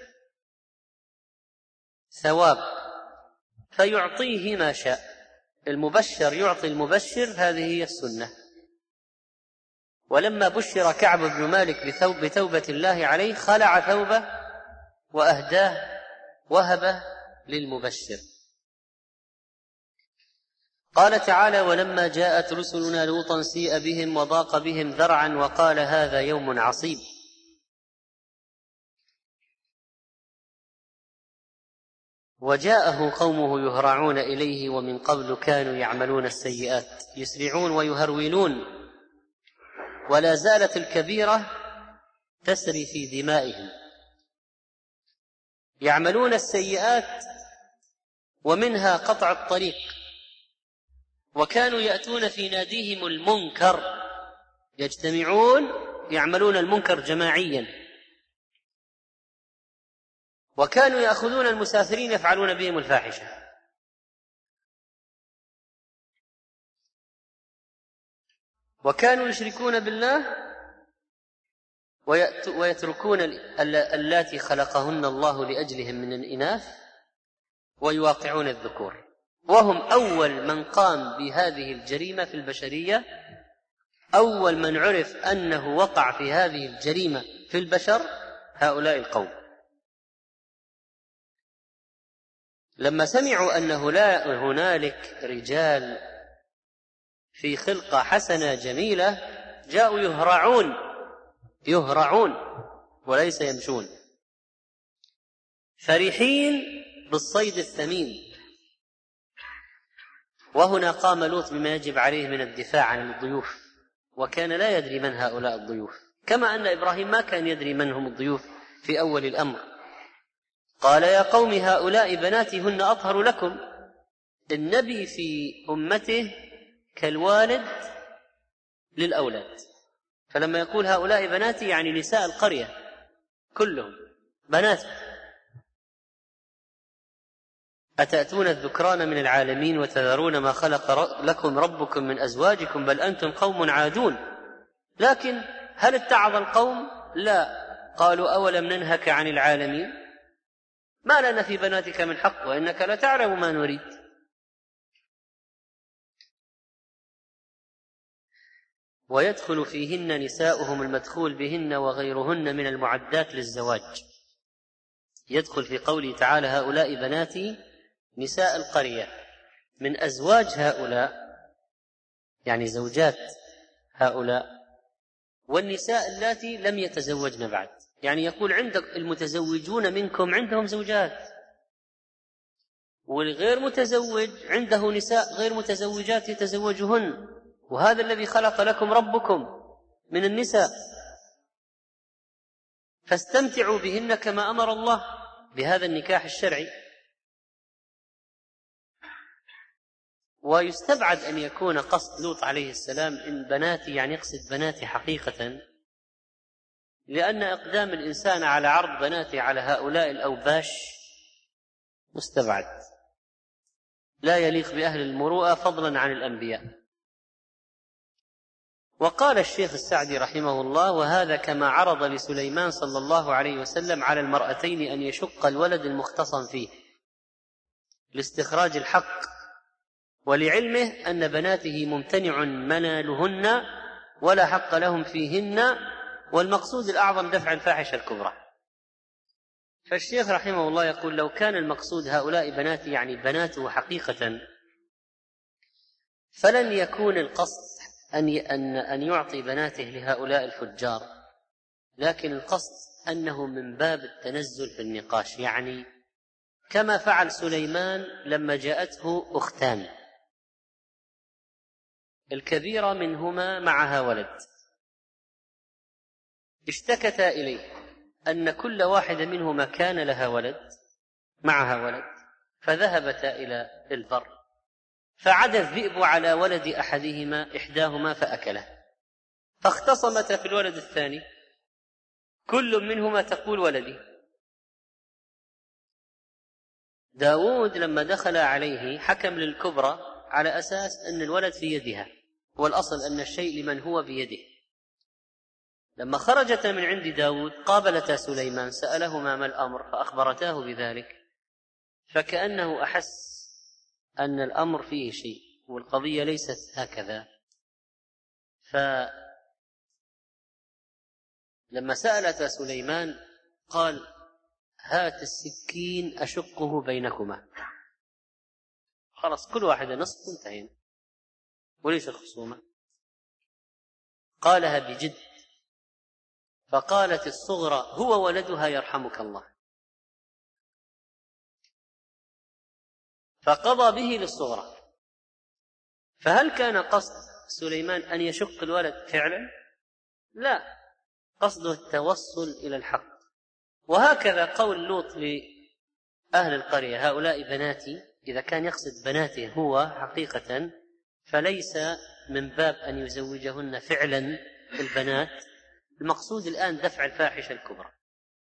ثواب فيعطيه ما شاء. المبشر يعطي المبشر، هذه هي السنة. ولما بشر كعب بن مالك بثوب بتوبة الله عليه خلع ثوبه وأهداه وهبه للمبشر. قال تعالى ولما جاءت رسلنا لوطا سيء بهم وضاق بهم ذرعا وقال هذا يوم عصيب. وجاءه قومه يهرعون إليه ومن قبل كانوا يعملون السيئات يسرعون ويهرولون، ولا زالت الكبيرة تسري في دمائهم. يعملون السيئات ومنها قطع الطريق، وكانوا يأتون في ناديهم المنكر، يجتمعون يعملون المنكر جماعيا، وكانوا يأخذون المسافرين يفعلون بهم الفاحشة. وكانوا يشركون بالله ويتركون اللاتي خلقهن الله لأجلهم من الإناث ويواقعون الذكور. وهم أول من قام بهذه الجريمة في البشرية، أول من عرف أنه وقع في هذه الجريمة في البشر هؤلاء القوم. لما سمعوا أنه لا هنالك رجال في خلقة حسنة جميلة جاءوا يهرعون يهرعون وليس يمشون، فرحين بالصيد الثمين. وهنا قام لوط بما يجب عليه من الدفاع عن الضيوف، وكان لا يدري من هؤلاء الضيوف، كما أن إبراهيم ما كان يدري من هم الضيوف في أول الأمر. قال يا قوم هؤلاء بناتي هن أطهر لكم. النبي في أمته كالوالد للأولاد، فلما يقول هؤلاء بناتي يعني نساء القرية كلهم بنات. أتأتون الذكران من العالمين وتذرون ما خلق لكم ربكم من أزواجكم بل أنتم قوم عادون. لكن هل اتعظ القوم؟ لا. قالوا أولم ننهك عن العالمين ما لنا في بناتك من حق وإنك لتعلم ما نريد. ويدخل فيهن نساؤهم المدخول بهن وغيرهن من المعدات للزواج. يدخل في قوله تعالى هؤلاء بناتي نساء القرية من أزواج هؤلاء، يعني زوجات هؤلاء، والنساء اللاتي لم يتزوجن بعد، يعني يقول عندك المتزوجون منكم عندهم زوجات، والغير متزوج عنده نساء غير متزوجات يتزوجهن، وهذا الذي خلق لكم ربكم من النساء، فاستمتعوا بهن كما أمر الله بهذا النكاح الشرعي. ويستبعد أن يكون قصد لوط عليه السلام إن بناتي يعني يقصد بناتي حقيقة، لأن إقدام الإنسان على عرض بناتي على هؤلاء الأوباش مستبعد، لا يليق بأهل المروءة فضلا عن الأنبياء. وقال الشيخ السعدي رحمه الله: وهذا كما عرض لسليمان صلى الله عليه وسلم على المرأتين أن يشق الولد المختصم فيه لاستخراج الحق، ولعلمه أن بناته ممتنع منالهن ولا حق لهم فيهن، والمقصود الأعظم دفع الفاحشة الكبرى. فالشيخ رحمه الله يقول: لو كان المقصود هؤلاء بناتي يعني بناته حقيقة، فلن يكون القصد أن أن يعطي بناته لهؤلاء الفجار، لكن القصد أنه من باب التنزل في النقاش، يعني كما فعل سليمان لما جاءته أختان، الكبيرة منهما معها ولد، اشتكتا إليه أن كل واحدة منهما كان لها ولد معها ولد، فذهبتا إلى البر، فعدا الذئب على ولد أحدهما إحداهما فأكله، فاختصمتا في الولد الثاني، كل منهما تقول ولدي. داود لما دخل عليه حكم للكبرى على أساس أن الولد في يدها، والأصل أن الشيء لمن هو بيده. لما خرجت من عند داود قابلتا سليمان، سألهما ما الأمر، فأخبرتاه بذلك، فكأنه أحس أن الأمر فيه شيء والقضية ليست هكذا. فلما سألتا سليمان قال: هات السكين أشقه بينكما، خلاص كل واحدة نصف انتهينا وليس الخصومة. قالها بجد، فقالت الصغرى: هو ولدها يرحمك الله، فقضى به للصغرى. فهل كان قصد سليمان أن يشق الولد فعلا؟ لا، قصده التوصل إلى الحق. وهكذا قول لوط لأهل القرية: هؤلاء بناتي، إذا كان يقصد بناته هو حقيقة فليس من باب أن يزوجهن فعلا البنات، المقصود الآن دفع الفاحشة الكبرى.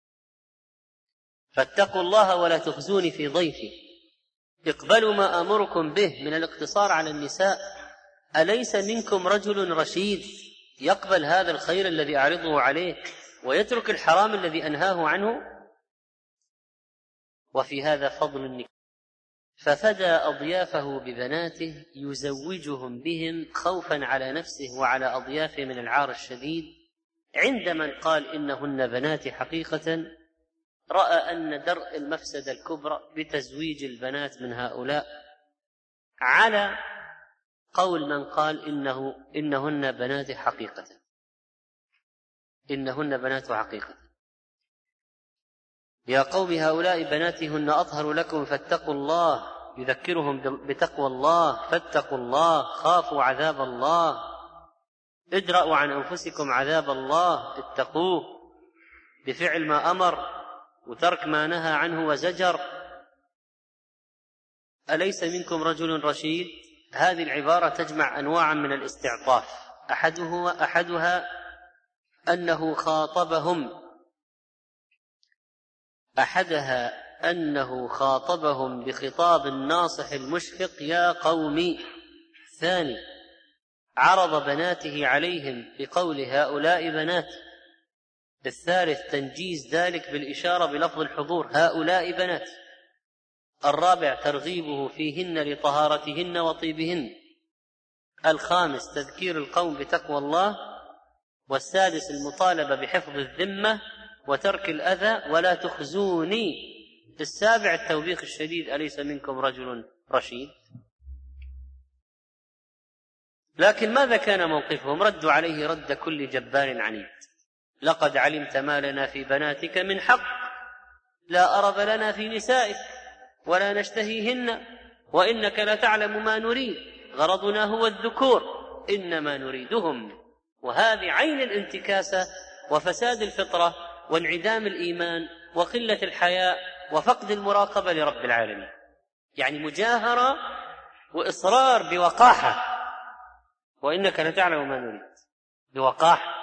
فاتقوا الله ولا تخزوني في ضيفي، اقبلوا ما آمركم به من الاقتصار على النساء، أليس منكم رجل رشيد يقبل هذا الخير الذي أعرضه عليه ويترك الحرام الذي أنهاه عنه؟ وفي هذا فضل النكاح. ففدى أضيافه ببناته يزوجهم بهم خوفا على نفسه وعلى أضيافه من العار الشديد، عندما قال إنهن بنات حقيقة رأى أن درء المفسدة الكبرى بتزويج البنات من هؤلاء، على قول من قال إنه إنهن بنات حقيقة إنهن بنات حقيقة. يا قوم هؤلاء بناتي هن أطهر لكم فاتقوا الله، يذكرهم بتقوى الله، فاتقوا الله، خافوا عذاب الله، ادرأوا عن أنفسكم عذاب الله، اتقوه بفعل ما أمر وترك ما نهى عنه وزجر. أليس منكم رجل رشيد؟ هذه العبارة تجمع أنواعا من الاستعطاف، أحدها, أحدها أنه خاطبهم أحدها أنه خاطبهم بخطاب الناصح المشفق: يا قومي. ثاني، عرض بناته عليهم بقول هؤلاء بنات. الثالث، تنجيز ذلك بالإشارة بلفظ الحضور: هؤلاء بنات. الرابع، ترغيبه فيهن لطهارتهن وطيبهن. الخامس، تذكير القوم بتقوى الله. والسادس، المطالبة بحفظ الذمة وترك الأذى ولا تخزوني. السابع، التوبيخ الشديد: أليس منكم رجل رشيد؟ لكن ماذا كان موقفهم؟ ردوا عليه رد كل جبار عنيد: لقد علمت ما لنا في بناتك من حق، لا أرب لنا في نسائك ولا نشتهيهن، وإنك لتعلم ما نريد، غرضنا هو الذكور، إنما نريدهم. وهذه عين الانتكاسة وفساد الفطرة وانعدام الإيمان وقلة الحياء وفقد المراقبة لرب العالمين، يعني مجاهرة وإصرار بوقاحة، وإنك لتعلم ما نريد، بوقاحة.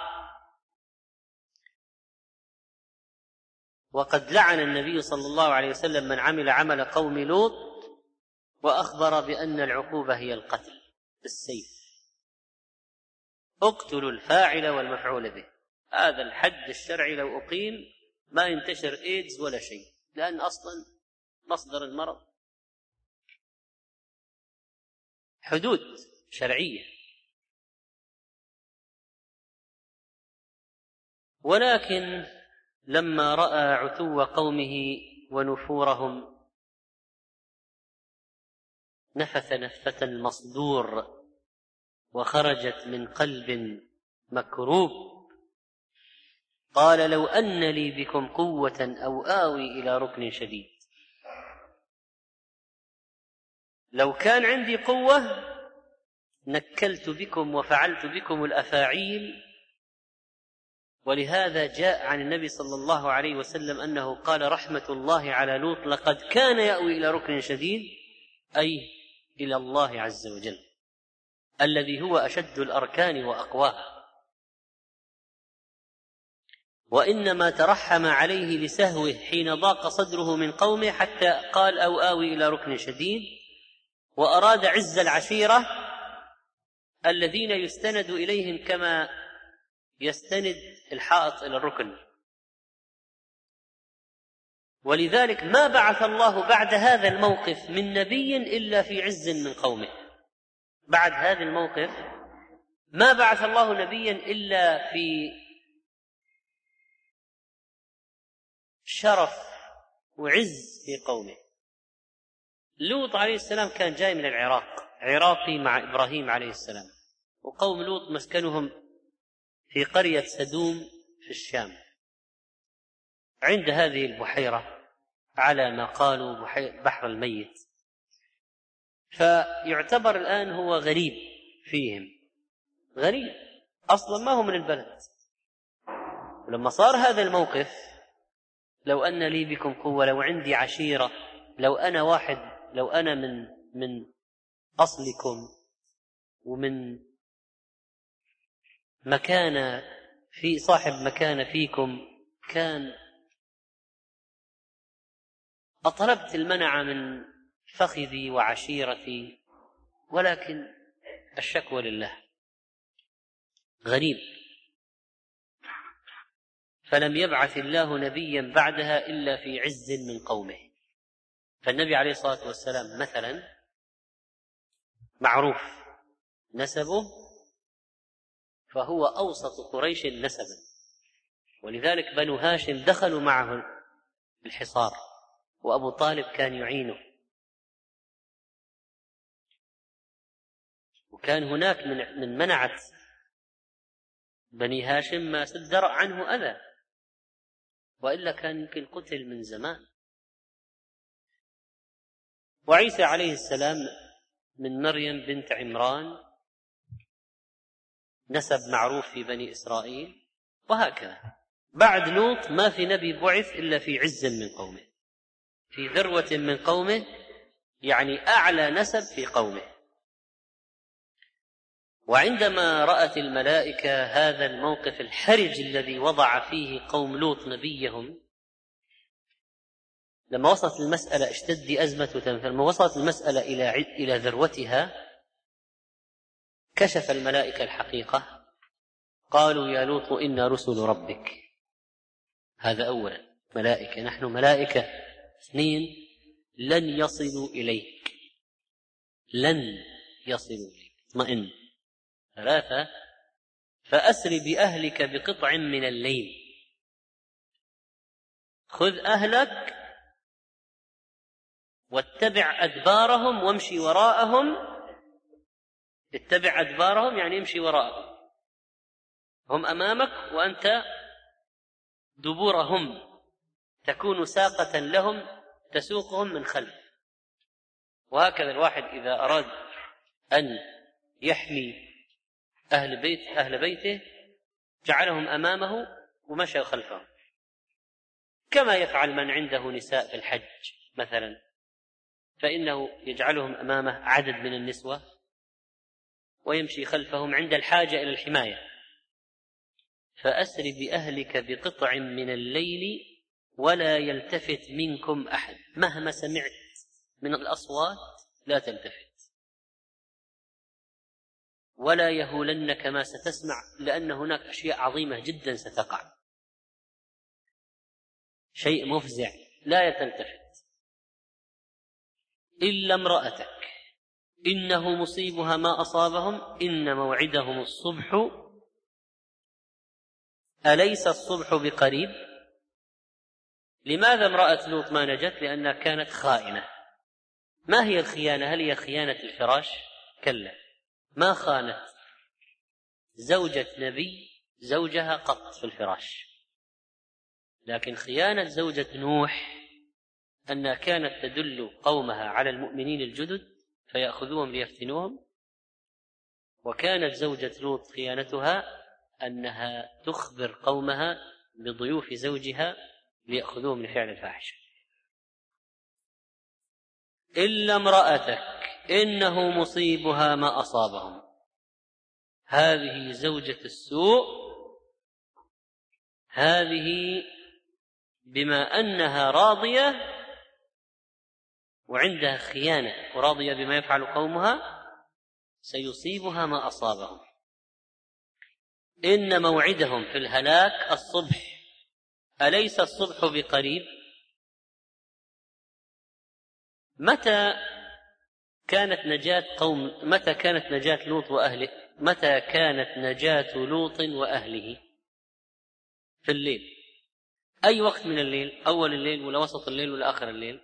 وقد لعن النبي صلى الله عليه وسلم من عمل عمل قوم لوط، وأخبر بأن العقوبة هي القتل بالسيف، اقتلوا الفاعل والمفعول به. هذا الحد الشرعي لو أقيم ما ينتشر إيدز ولا شيء، لأن أصلا مصدر المرض حدود شرعية. ولكن لما رأى عتو قومه ونفورهم نفث نفثة المصدور، وخرجت من قلب مكروب، قال لو أن لي بكم قوة أو آوي إلى ركن شديد. لو كان عندي قوة نكلت بكم وفعلت بكم الأفاعيل. ولهذا جاء عن النبي صلى الله عليه وسلم أنه قال رحمة الله على لوط لقد كان يأوي إلى ركن شديد، أي إلى الله عز وجل الذي هو أشد الأركان وأقواها، وإنما ترحم عليه لسهوه حين ضاق صدره من قومه حتى قال أو آوي إلى ركن شديد، وأراد عز العشيرة الذين يستند إليهم كما يستند الحائط إلى الركن. ولذلك ما بعث الله بعد هذا الموقف من نبي إلا في عز من قومه. بعد هذا الموقف ما بعث الله نبيا إلا في شرف وعز في قومه. لوط عليه السلام كان جاي من العراق، عراقي مع إبراهيم عليه السلام، وقوم لوط مسكنهم في قرية سدوم في الشام عند هذه البحيرة على ما قالوا بحر الميت، فيعتبر الآن هو غريب فيهم، غريب أصلا ما هو من البلد. ولما صار هذا الموقف لو أن لي بكم قوة، لو عندي عشيرة، لو أنا واحد، لو أنا من من أصلكم ومن مكانة في صاحب مكانة فيكم، كان أطلبت المنع من فخذي وعشيرتي، ولكن الشكوى لله. غريب. فلم يبعث الله نبيا بعدها إلا في عز من قومه. فالنبي عليه الصلاة والسلام مثلا معروف نسبه، فهو أوسط قريش نسبا، ولذلك بنو هاشم دخلوا معه الحصار، وأبو طالب كان يعينه، وكان هناك من من منعت بني هاشم ما صدر عنه أذى، وإلا كان يمكن قتل من زمان. وعيسى عليه السلام من مريم بنت عمران، نسب معروف في بني إسرائيل، وهكذا. بعد لوط ما في نبي بعث إلا في عز من قومه، في ذروة من قومه، يعني أعلى نسب في قومه. وعندما رأت الملائكة هذا الموقف الحرج الذي وضع فيه قوم لوط نبيهم، لما وصلت المسألة اشتد أزمة، لما وصلت المسألة إلى إلى ذروتها كشف الملائكة الحقيقة، قالوا يا لوط إنا رسل ربك. هذا أولا، ملائكة، نحن ملائكة. اثنين، لن يصلوا إليك، لن يصلوا إليك، اطمئن. ثلاثة، فأسر بأهلك بقطع من الليل، خذ أهلك واتبع أدبارهم وامشي وراءهم. اتبع أدبارهم يعني امشي وراءهم، هم أمامك وأنت دبورهم، تكون ساقة لهم تسوقهم من خلف. وهكذا الواحد إذا أراد أن يحمي أهل بيت أهل بيته جعلهم أمامه ومشى خلفهم، كما يفعل من عنده نساء في الحج مثلا، فإنه يجعلهم أمامه عدد من النسوة ويمشي خلفهم عند الحاجة إلى الحماية. فأسر بأهلك بقطع من الليل ولا يلتفت منكم أحد، مهما سمعت من الأصوات لا تلتفت، ولا يهولنك ما ستسمع، لأن هناك أشياء عظيمة جدا ستقع، شيء مفزع، لا تلتفت. إلا امرأتك إنه مصيبها ما أصابهم إن موعدهم الصبح أليس الصبح بقريب. لماذا امرأة لوط ما نجت؟ لأنها كانت خائنة. ما هي الخيانة؟ هل هي خيانة الفراش؟ كلا، ما خانت زوجة نبي زوجها قط في الفراش، لكن خيانة زوجة نوح أنها كانت تدل قومها على المؤمنين الجدد فيأخذوهم ليفتنوهم. وكانت زوجة لوط خيانتها أنها تخبر قومها بضيوف زوجها ليأخذوهم لفعل الفاحشة. إلا امرأتك إنه مصيبها ما أصابهم، هذه زوجة السوء، هذه بما أنها راضية وعندها خيانة وراضية بما يفعل قومها سيصيبها ما أصابهم. إن موعدهم في الهلاك الصبح أليس الصبح بقريب. متى كانت نجاة قوم متى كانت نجاة لوط وأهله متى كانت نجاة لوط وأهله؟ في الليل. أي وقت من الليل؟ أول الليل ولا وسط الليل ولا آخر الليل؟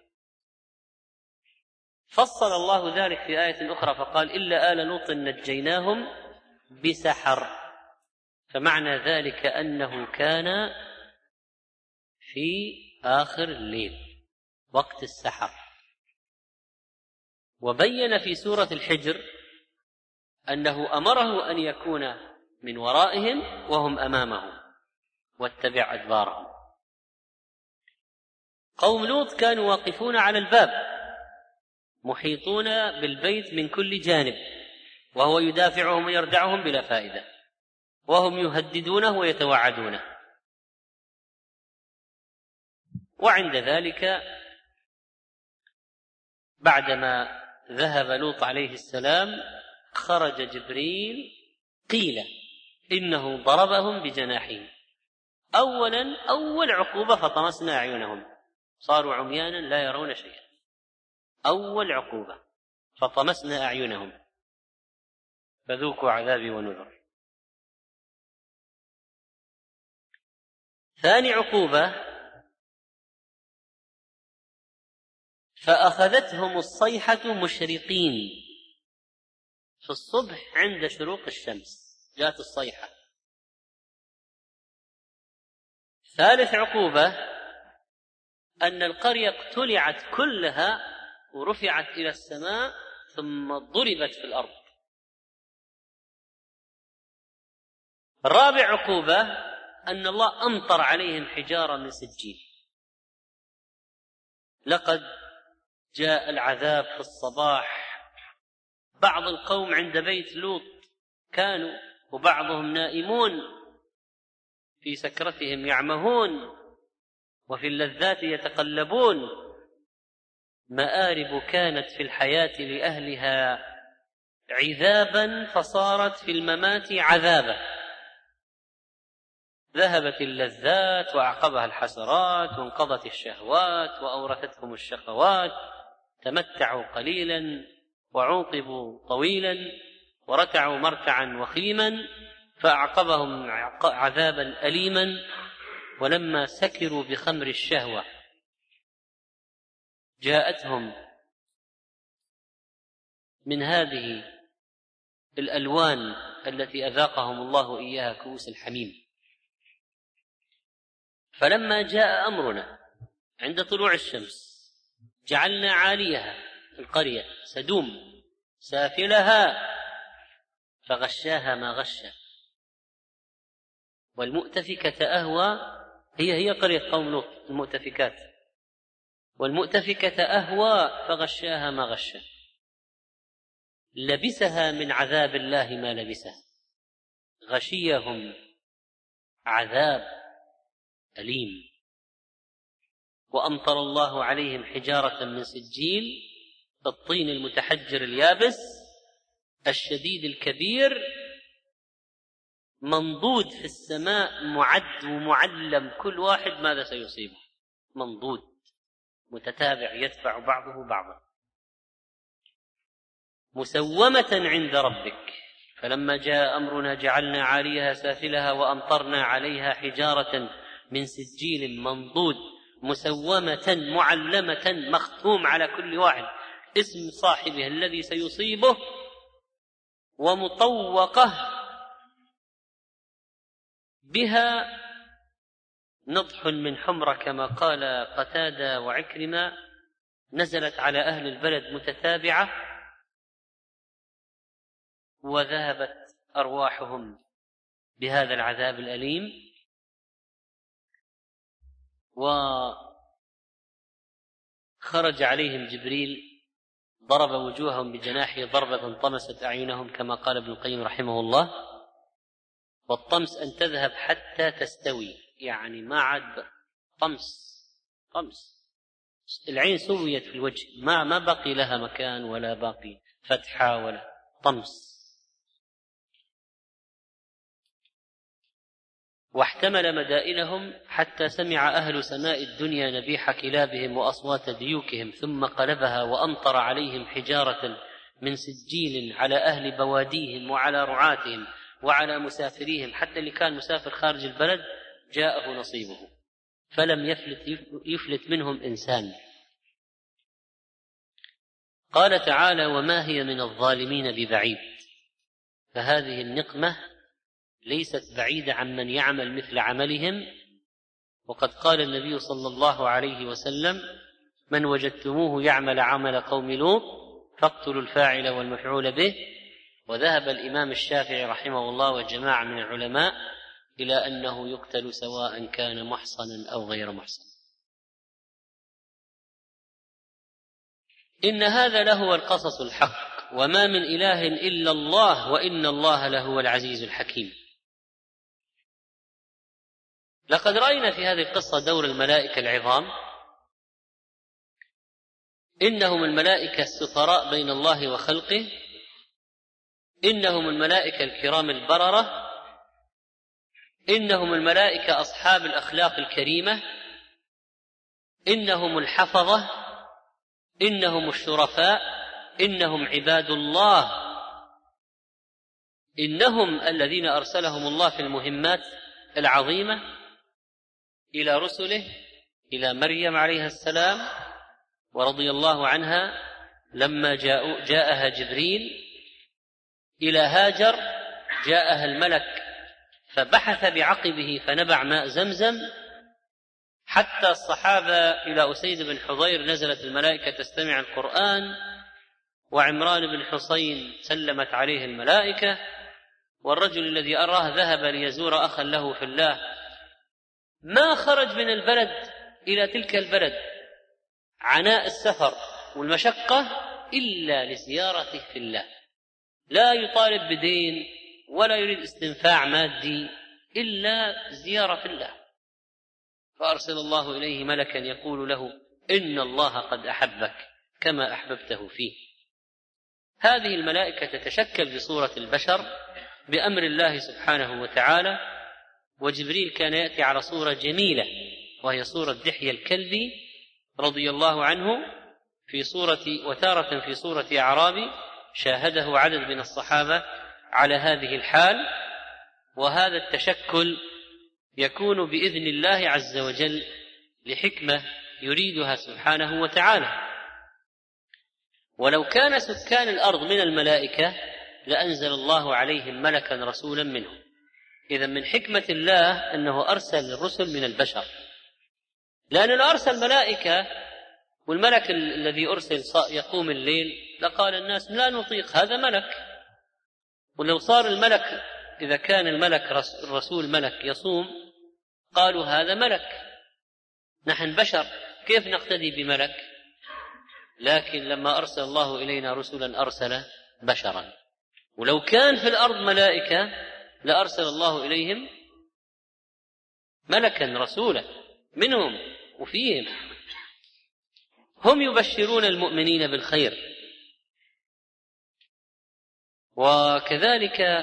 فصل الله ذلك في آية أخرى فقال إلا آل لوط نجيناهم بسحر. فمعنى ذلك أنه كان في آخر الليل وقت السحر. وبين في سورة الحجر أنه أمره أن يكون من ورائهم وهم أمامهم واتبع أدبارهم. قوم لوط كانوا واقفون على الباب محيطون بالبيت من كل جانب، وهو يدافعهم ويردعهم بلا فائدة، وهم يهددونه ويتوعدونه. وعند ذلك بعدما ذهب لوط عليه السلام خرج جبريل، قيل إنه ضربهم بجناحه. أولا أول عقوبة فطمسنا أعينهم، صاروا عميانا لا يرون شيئا. أول عقوبة فطمسنا أعينهم فذوقوا عذابي ونذر. ثاني عقوبة فأخذتهم الصيحة مشرقين، في الصبح عند شروق الشمس جاءت الصيحة. ثالث عقوبة أن القرية اقتلعت كلها ورفعت إلى السماء ثم ضربت في الأرض. رابع عقوبة أن الله أمطر عليهم حجارة من سجيل. لقد جاء العذاب في الصباح. بعض القوم عند بيت لوط كانوا وبعضهم نائمون في سكرتهم يعمهون وفي اللذات يتقلبون. مآرب كانت في الحياة لأهلها عذابا فصارت في الممات عذابا. ذهبت اللذات وأعقبها الحسرات وانقضت الشهوات وأورثتهم الشقوات. تمتعوا قليلا وعوقبوا طويلا ورتعوا مرتعا وخيما فأعقبهم عذابا أليما. ولما سكروا بخمر الشهوة جاءتهم من هذه الألوان التي أذاقهم الله إياها كؤوس الحميم. فلما جاء أمرنا عند طلوع الشمس جعلنا عاليها القرية سدوم سافلها فغشاها ما غشا والمؤتفكة أهوى. هي هي قرية قوم لوط المؤتفكات. والمؤتفكة أهوى فغشاها ما غشا، لبسها من عذاب الله ما لبسها، غشيهم عذاب أليم. وأمطر الله عليهم حجارة من سجيل، الطين المتحجر اليابس الشديد الكبير، منضود في السماء، معد ومعلم كل واحد ماذا سيصيبه، منضود متتابع يدفع بعضه بعضا، مسومة عند ربك. فلما جاء أمرنا جعلنا عاليها سافلها وأمطرنا عليها حجارة من سجيل منضود مسومة معلمة، مختوم على كل واحد اسم صاحبه الذي سيصيبه، ومطوقة بها نضح من حمرة كما قال قتادة وعكرمة، نزلت على أهل البلد متتابعة وذهبت أرواحهم بهذا العذاب الأليم. وخرج عليهم جبريل ضرب وجوههم بجناحه ضربة طمست أعينهم كما قال ابن القيم رحمه الله. والطمس أن تذهب حتى تستوي، يعني ما عاد طمس طمس، العين سويت في الوجه، ما ما بقي لها مكان ولا باقي فتحة ولا طمس. واحتمل مدائنهم حتى سمع أهل سماء الدنيا نبيح كلابهم وأصوات ديوكهم، ثم قلبها وأمطر عليهم حجارة من سجيل على أهل بواديهم وعلى رعاتهم وعلى مسافريهم، حتى اللي كان مسافر خارج البلد جاءه نصيبه، فلم يفلت, يفلت منهم إنسان. قال تعالى: وما هي من الظالمين ببعيد. فهذه النقمة ليست بعيدة عن من يعمل مثل عملهم. وقد قال النبي صلى الله عليه وسلم: من وجدتموه يعمل عمل قوم لوط فاقتلوا الفاعل والمفعول به. وذهب الإمام الشافعي رحمه الله وجماعة من العلماء إلى أنه يقتل سواء كان محصنا أو غير محصن. إن هذا لهو القصص الحق، وما من إله إلا الله، وإن الله لهو العزيز الحكيم. لقد رأينا في هذه القصة دور الملائكة العظام، إنهم الملائكة السفراء بين الله وخلقه، إنهم الملائكة الكرام البررة، إنهم الملائكة أصحاب الأخلاق الكريمة، إنهم الحفظة، إنهم الشرفاء، إنهم عباد الله، إنهم الذين أرسلهم الله في المهمات العظيمة إلى رسله، إلى مريم عليها السلام ورضي الله عنها لما جاء جاءها جبريل، إلى هاجر جاءها الملك فبحث بعقبه فنبع ماء زمزم، حتى الصحابة إلى أسيد بن حضير نزلت الملائكة تستمع القرآن، وعمران بن حصين سلمت عليه الملائكة، والرجل الذي أراه ذهب ليزور أخا له في الله، ما خرج من البلد إلى تلك البلد عناء السفر والمشقة إلا لزيارته في الله، لا يطالب بدين ولا يريد استنفاع مادي إلا زيارة في الله. فأرسل الله إليه ملكا يقول له: إن الله قد أحبك كما أحببته فيه. هذه الملائكة تتشكل بصورة البشر بأمر الله سبحانه وتعالى، وجبريل كان يأتي على صورة جميلة وهي صورة دحية الكلبي رضي الله عنه في صورة، وتارة في صورة أعرابي، شاهده عدد من الصحابة على هذه الحال. وهذا التشكل يكون بإذن الله عز وجل لحكمة يريدها سبحانه وتعالى. ولو كان سكان الأرض من الملائكة لأنزل الله عليهم ملكا رسولا منهم. إذن من حكمة الله أنه أرسل الرسل من البشر، لأنه لو أرسل ملائكة والملك الذي أرسل يقوم الليل لقال الناس: لا نطيق، هذا ملك. ولو صار الملك، إذا كان الملك الرسول ملك يصوم، قالوا هذا ملك، نحن بشر. كيف نقتدي بملك؟ لكن لما أرسل الله إلينا رسلا أرسل بشرا، ولو كان في الأرض ملائكة لأرسل الله إليهم ملكا رسولا منهم وفيهم، هم يبشرون المؤمنين بالخير. وكذلك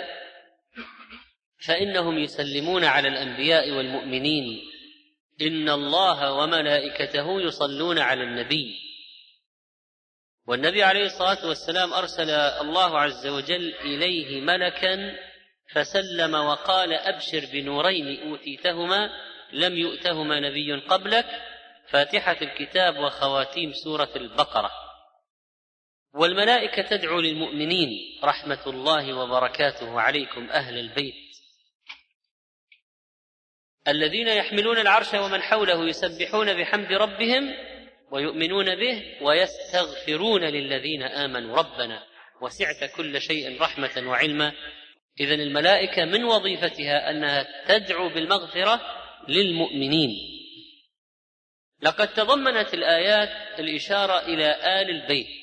فإنهم يسلمون على الأنبياء والمؤمنين: إن الله وملائكته يصلون على النبي. والنبي عليه الصلاة والسلام أرسل الله عز وجل إليه ملكا فسلم وقال: أبشر بنورين أوتيتهما لم يؤتهما نبي قبلك، فاتحة الكتاب وخواتيم سورة البقرة. والملائكة تدعو للمؤمنين: رحمة الله وبركاته عليكم أهل البيت الذين يحملون العرش ومن حوله يسبحون بحمد ربهم ويؤمنون به ويستغفرون للذين آمنوا ربنا وسعت كل شيء رحمة وعلما. إذن الملائكة من وظيفتها أنها تدعو بالمغفرة للمؤمنين. لقد تضمنت الآيات الإشارة إلى آل البيت.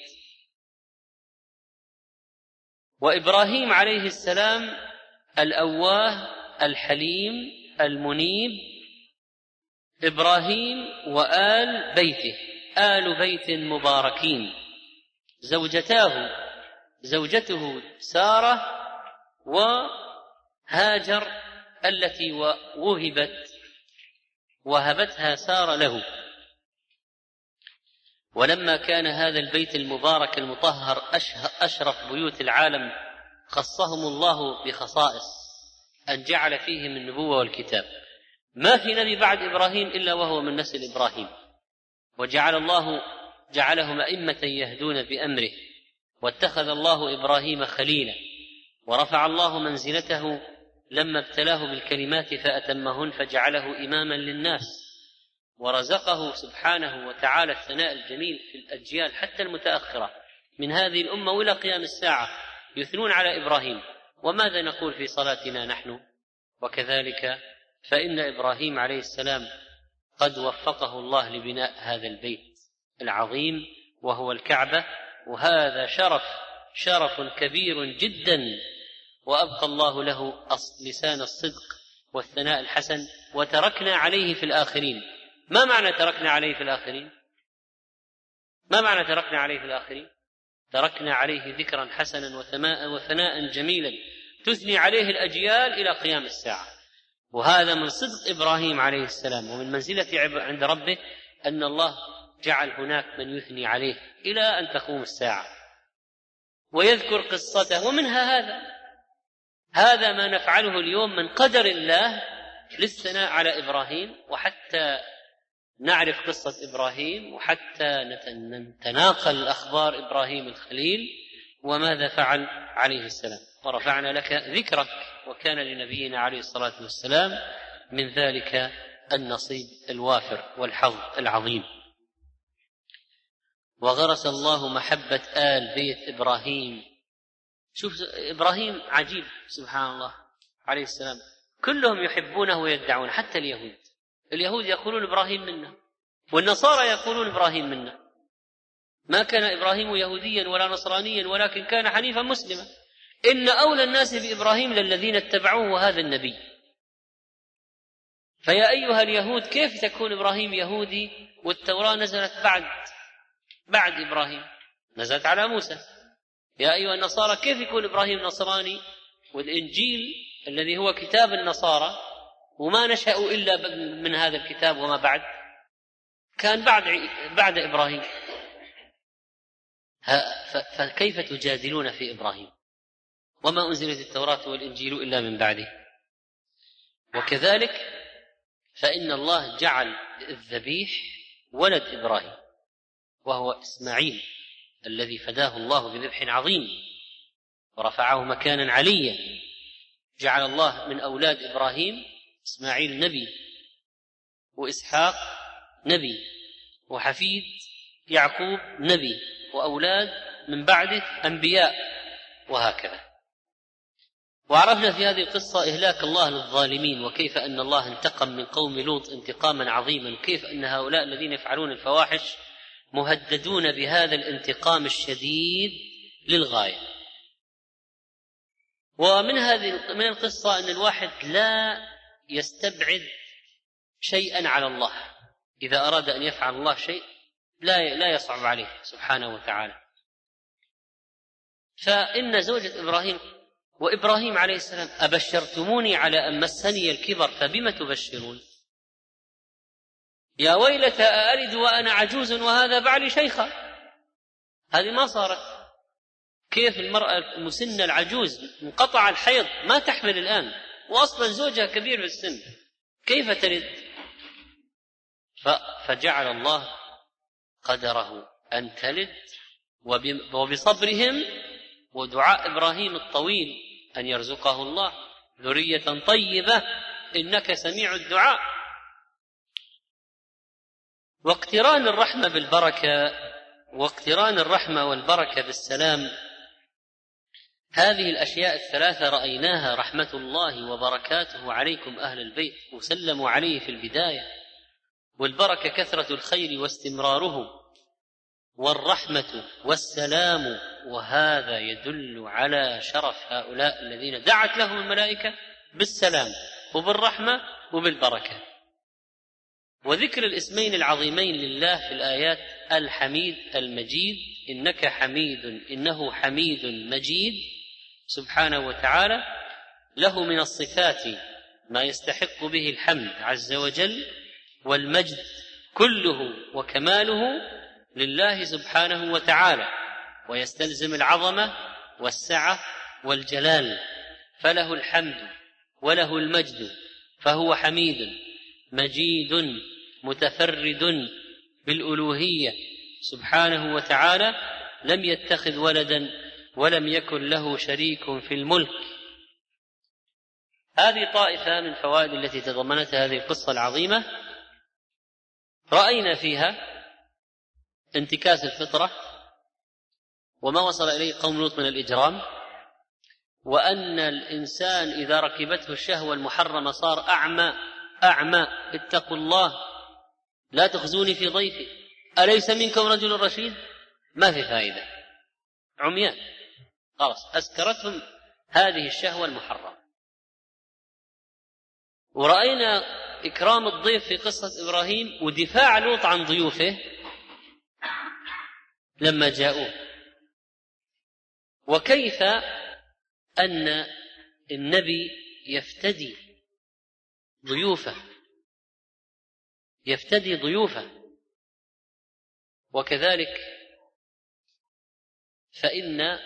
وإبراهيم عليه السلام الأواه الحليم المنيب، إبراهيم وآل بيته، آل بيت مباركين، زوجتاه زوجته سارة وهاجر التي وهبت وهبتها سارة له. ولما كان هذا البيت المبارك المطهر أشرف بيوت العالم خصهم الله بخصائص أن جعل فيهم النبوة والكتاب. ما في نبي بعد إبراهيم إلا وهو من نسل إبراهيم، وجعل الله جعلهم أئمة يهدون بأمره، واتخذ الله إبراهيم خليلا، ورفع الله منزلته لما ابتلاه بالكلمات فأتمهن فجعله إماما للناس، ورزقه سبحانه وتعالى الثناء الجميل في الأجيال حتى المتأخرة من هذه الأمة وإلى قيام الساعة يثنون على إبراهيم. وماذا نقول في صلاتنا نحن؟ وكذلك فإن إبراهيم عليه السلام قد وفقه الله لبناء هذا البيت العظيم وهو الكعبة، وهذا شرف شرف كبير جدا، وأبقى الله له لسان الصدق والثناء الحسن، وتركنا عليه في الآخرين. ما معنى تركنا عليه في الآخرين؟ ما معنى تركنا عليه في الآخرين؟ تركنا عليه ذكرا حسنا وثناء جميلا تثني عليه الأجيال إلى قيام الساعة. وهذا من صدق إبراهيم عليه السلام ومن منزلة عند ربه أن الله جعل هناك من يثني عليه إلى أن تقوم الساعة ويذكر قصته. ومنها هذا هذا ما نفعله اليوم من قدر الله للثناء على إبراهيم، وحتى نعرف قصة إبراهيم، وحتى نتناقل أخبار إبراهيم الخليل وماذا فعل عليه السلام. ورفعنا لك ذكرك، وكان لنبينا عليه الصلاة والسلام من ذلك النصيب الوافر والحظ العظيم. وغرس الله محبة آل بيت إبراهيم. شوف إبراهيم عجيب سبحان الله عليه السلام، كلهم يحبونه ويدعون، حتى اليهود اليهود يقولون إبراهيم منا، والنصارى يقولون إبراهيم منا. ما كان إبراهيم يهوديا ولا نصرانيا ولكن كان حنيفا مسلما. إن أولى الناس بإبراهيم للذين اتبعوه وهذا النبي. فيا أيها اليهود كيف تكون إبراهيم يهودي والتوراة نزلت بعد بعد إبراهيم، نزلت على موسى؟ يا أيها النصارى كيف يكون إبراهيم نصراني والإنجيل الذي هو كتاب النصارى وما نشأوا إلا من هذا الكتاب وما بعد كان بعد بعد إبراهيم؟ فكيف تجادلون في إبراهيم وما أنزلت التوراة والإنجيل إلا من بعده؟ وكذلك فإن الله جعل الذبيح ولد إبراهيم وهو إسماعيل الذي فداه الله بذبح عظيم ورفعه مكانا عليا. جعل الله من أولاد إبراهيم إسماعيل نبي، وإسحاق نبي، وحفيد يعقوب نبي، وأولاد من بعده أنبياء، وهكذا. وعرفنا في هذه القصة إهلاك الله للظالمين، وكيف أن الله انتقم من قوم لوط انتقاما عظيما، وكيف أن هؤلاء الذين يفعلون الفواحش مهددون بهذا الانتقام الشديد للغاية. ومن هذه من القصة أن الواحد لا يستبعد شيئا على الله، إذا أراد أن يفعل الله شيء لا لا يصعب عليه سبحانه وتعالى. فإن زوجة إبراهيم وإبراهيم عليه السلام: أبشرتموني على أن مسني الكبر فبم تبشرون؟ يا ويلتى أألد وأنا عجوز وهذا بعلي شيخا. هذه ما صارت. كيف المرأة المسنة العجوز منقطع الحيض ما تحمل الآن، وأصلا زوجها كبير في السن، كيف تلد؟ فجعل الله قدره أن تلد، وبصبرهم ودعاء إبراهيم الطويل أن يرزقه الله ذرية طيبة إنك سميع الدعاء. واقتران الرحمة بالبركة واقتران الرحمة والبركة بالسلام، هذه الأشياء الثلاثة رأيناها رحمة الله وبركاته عليكم أهل البيت، وسلموا عليه في البداية. والبركة كثرة الخير واستمراره، والرحمة والسلام، وهذا يدل على شرف هؤلاء الذين دعت لهم الملائكة بالسلام وبالرحمة وبالبركة. وذكر الاسمين العظيمين لله في الآيات: الحميد المجيد، إنك حميد إنه حميد مجيد سبحانه وتعالى، له من الصفات ما يستحق به الحمد عز وجل، والمجد كله وكماله لله سبحانه وتعالى، ويستلزم العظمة والسعة والجلال، فله الحمد وله المجد، فهو حميد مجيد متفرد بالألوهية سبحانه وتعالى، لم يتخذ ولدا ولم يكن له شريك في الملك. هذه طائفة من فوائد التي تضمنتها هذه القصة العظيمة. رأينا فيها انتكاس الفطرة وما وصل إليه قوم لوط من الإجرام، وأن الإنسان إذا ركبته الشهوة المحرمة صار أعمى أعمى اتقوا الله لا تخزوني في ضيفي أليس منكم رجل رشيد. ما في فائدة، عميان خلاص أسكرتهم هذه الشهوة المحرمة. ورأينا إكرام الضيف في قصة إبراهيم، ودفاع لوط عن ضيوفه لما جاءوه، وكيف أن النبي يفتدي ضيوفه يفتدي ضيوفه وكذلك فإن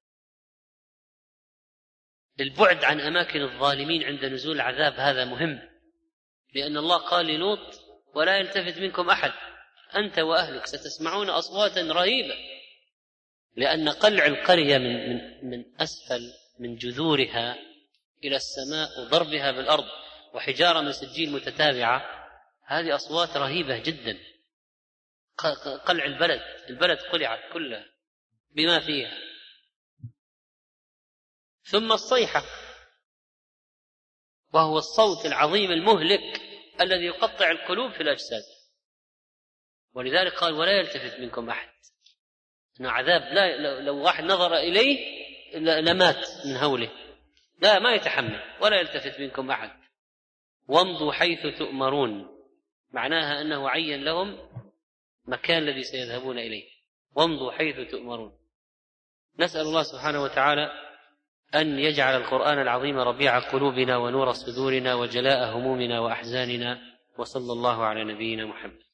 البعد عن أماكن الظالمين عند نزول العذاب هذا مهم، لأن الله قال للوط: ولا يلتفت منكم أحد أنت وأهلك ستسمعون أصواتا رهيبة، لأن قلع القرية من, من, من أسفل من جذورها إلى السماء وضربها بالأرض وحجارة من سجيل متتابعة، هذه أصوات رهيبة جدا. قلع البلد البلد قلعت كلها بما فيها. ثم الصيحة، وهو الصوت العظيم المهلك الذي يقطع القلوب في الأجساد، ولذلك قال: ولا يلتفت منكم أحد. إنه عذاب لا لو واحد نظر إليه لمات من هوله، لا ما يتحمل. ولا يلتفت منكم أحد وامضوا حيث تؤمرون، معناها أنه عين لهم مكان الذي سيذهبون إليه، وامضوا حيث تؤمرون. نسأل الله سبحانه وتعالى أن يجعل القرآن العظيم ربيع قلوبنا ونور صدورنا وجلاء همومنا وأحزاننا، وصلى الله على نبينا محمد.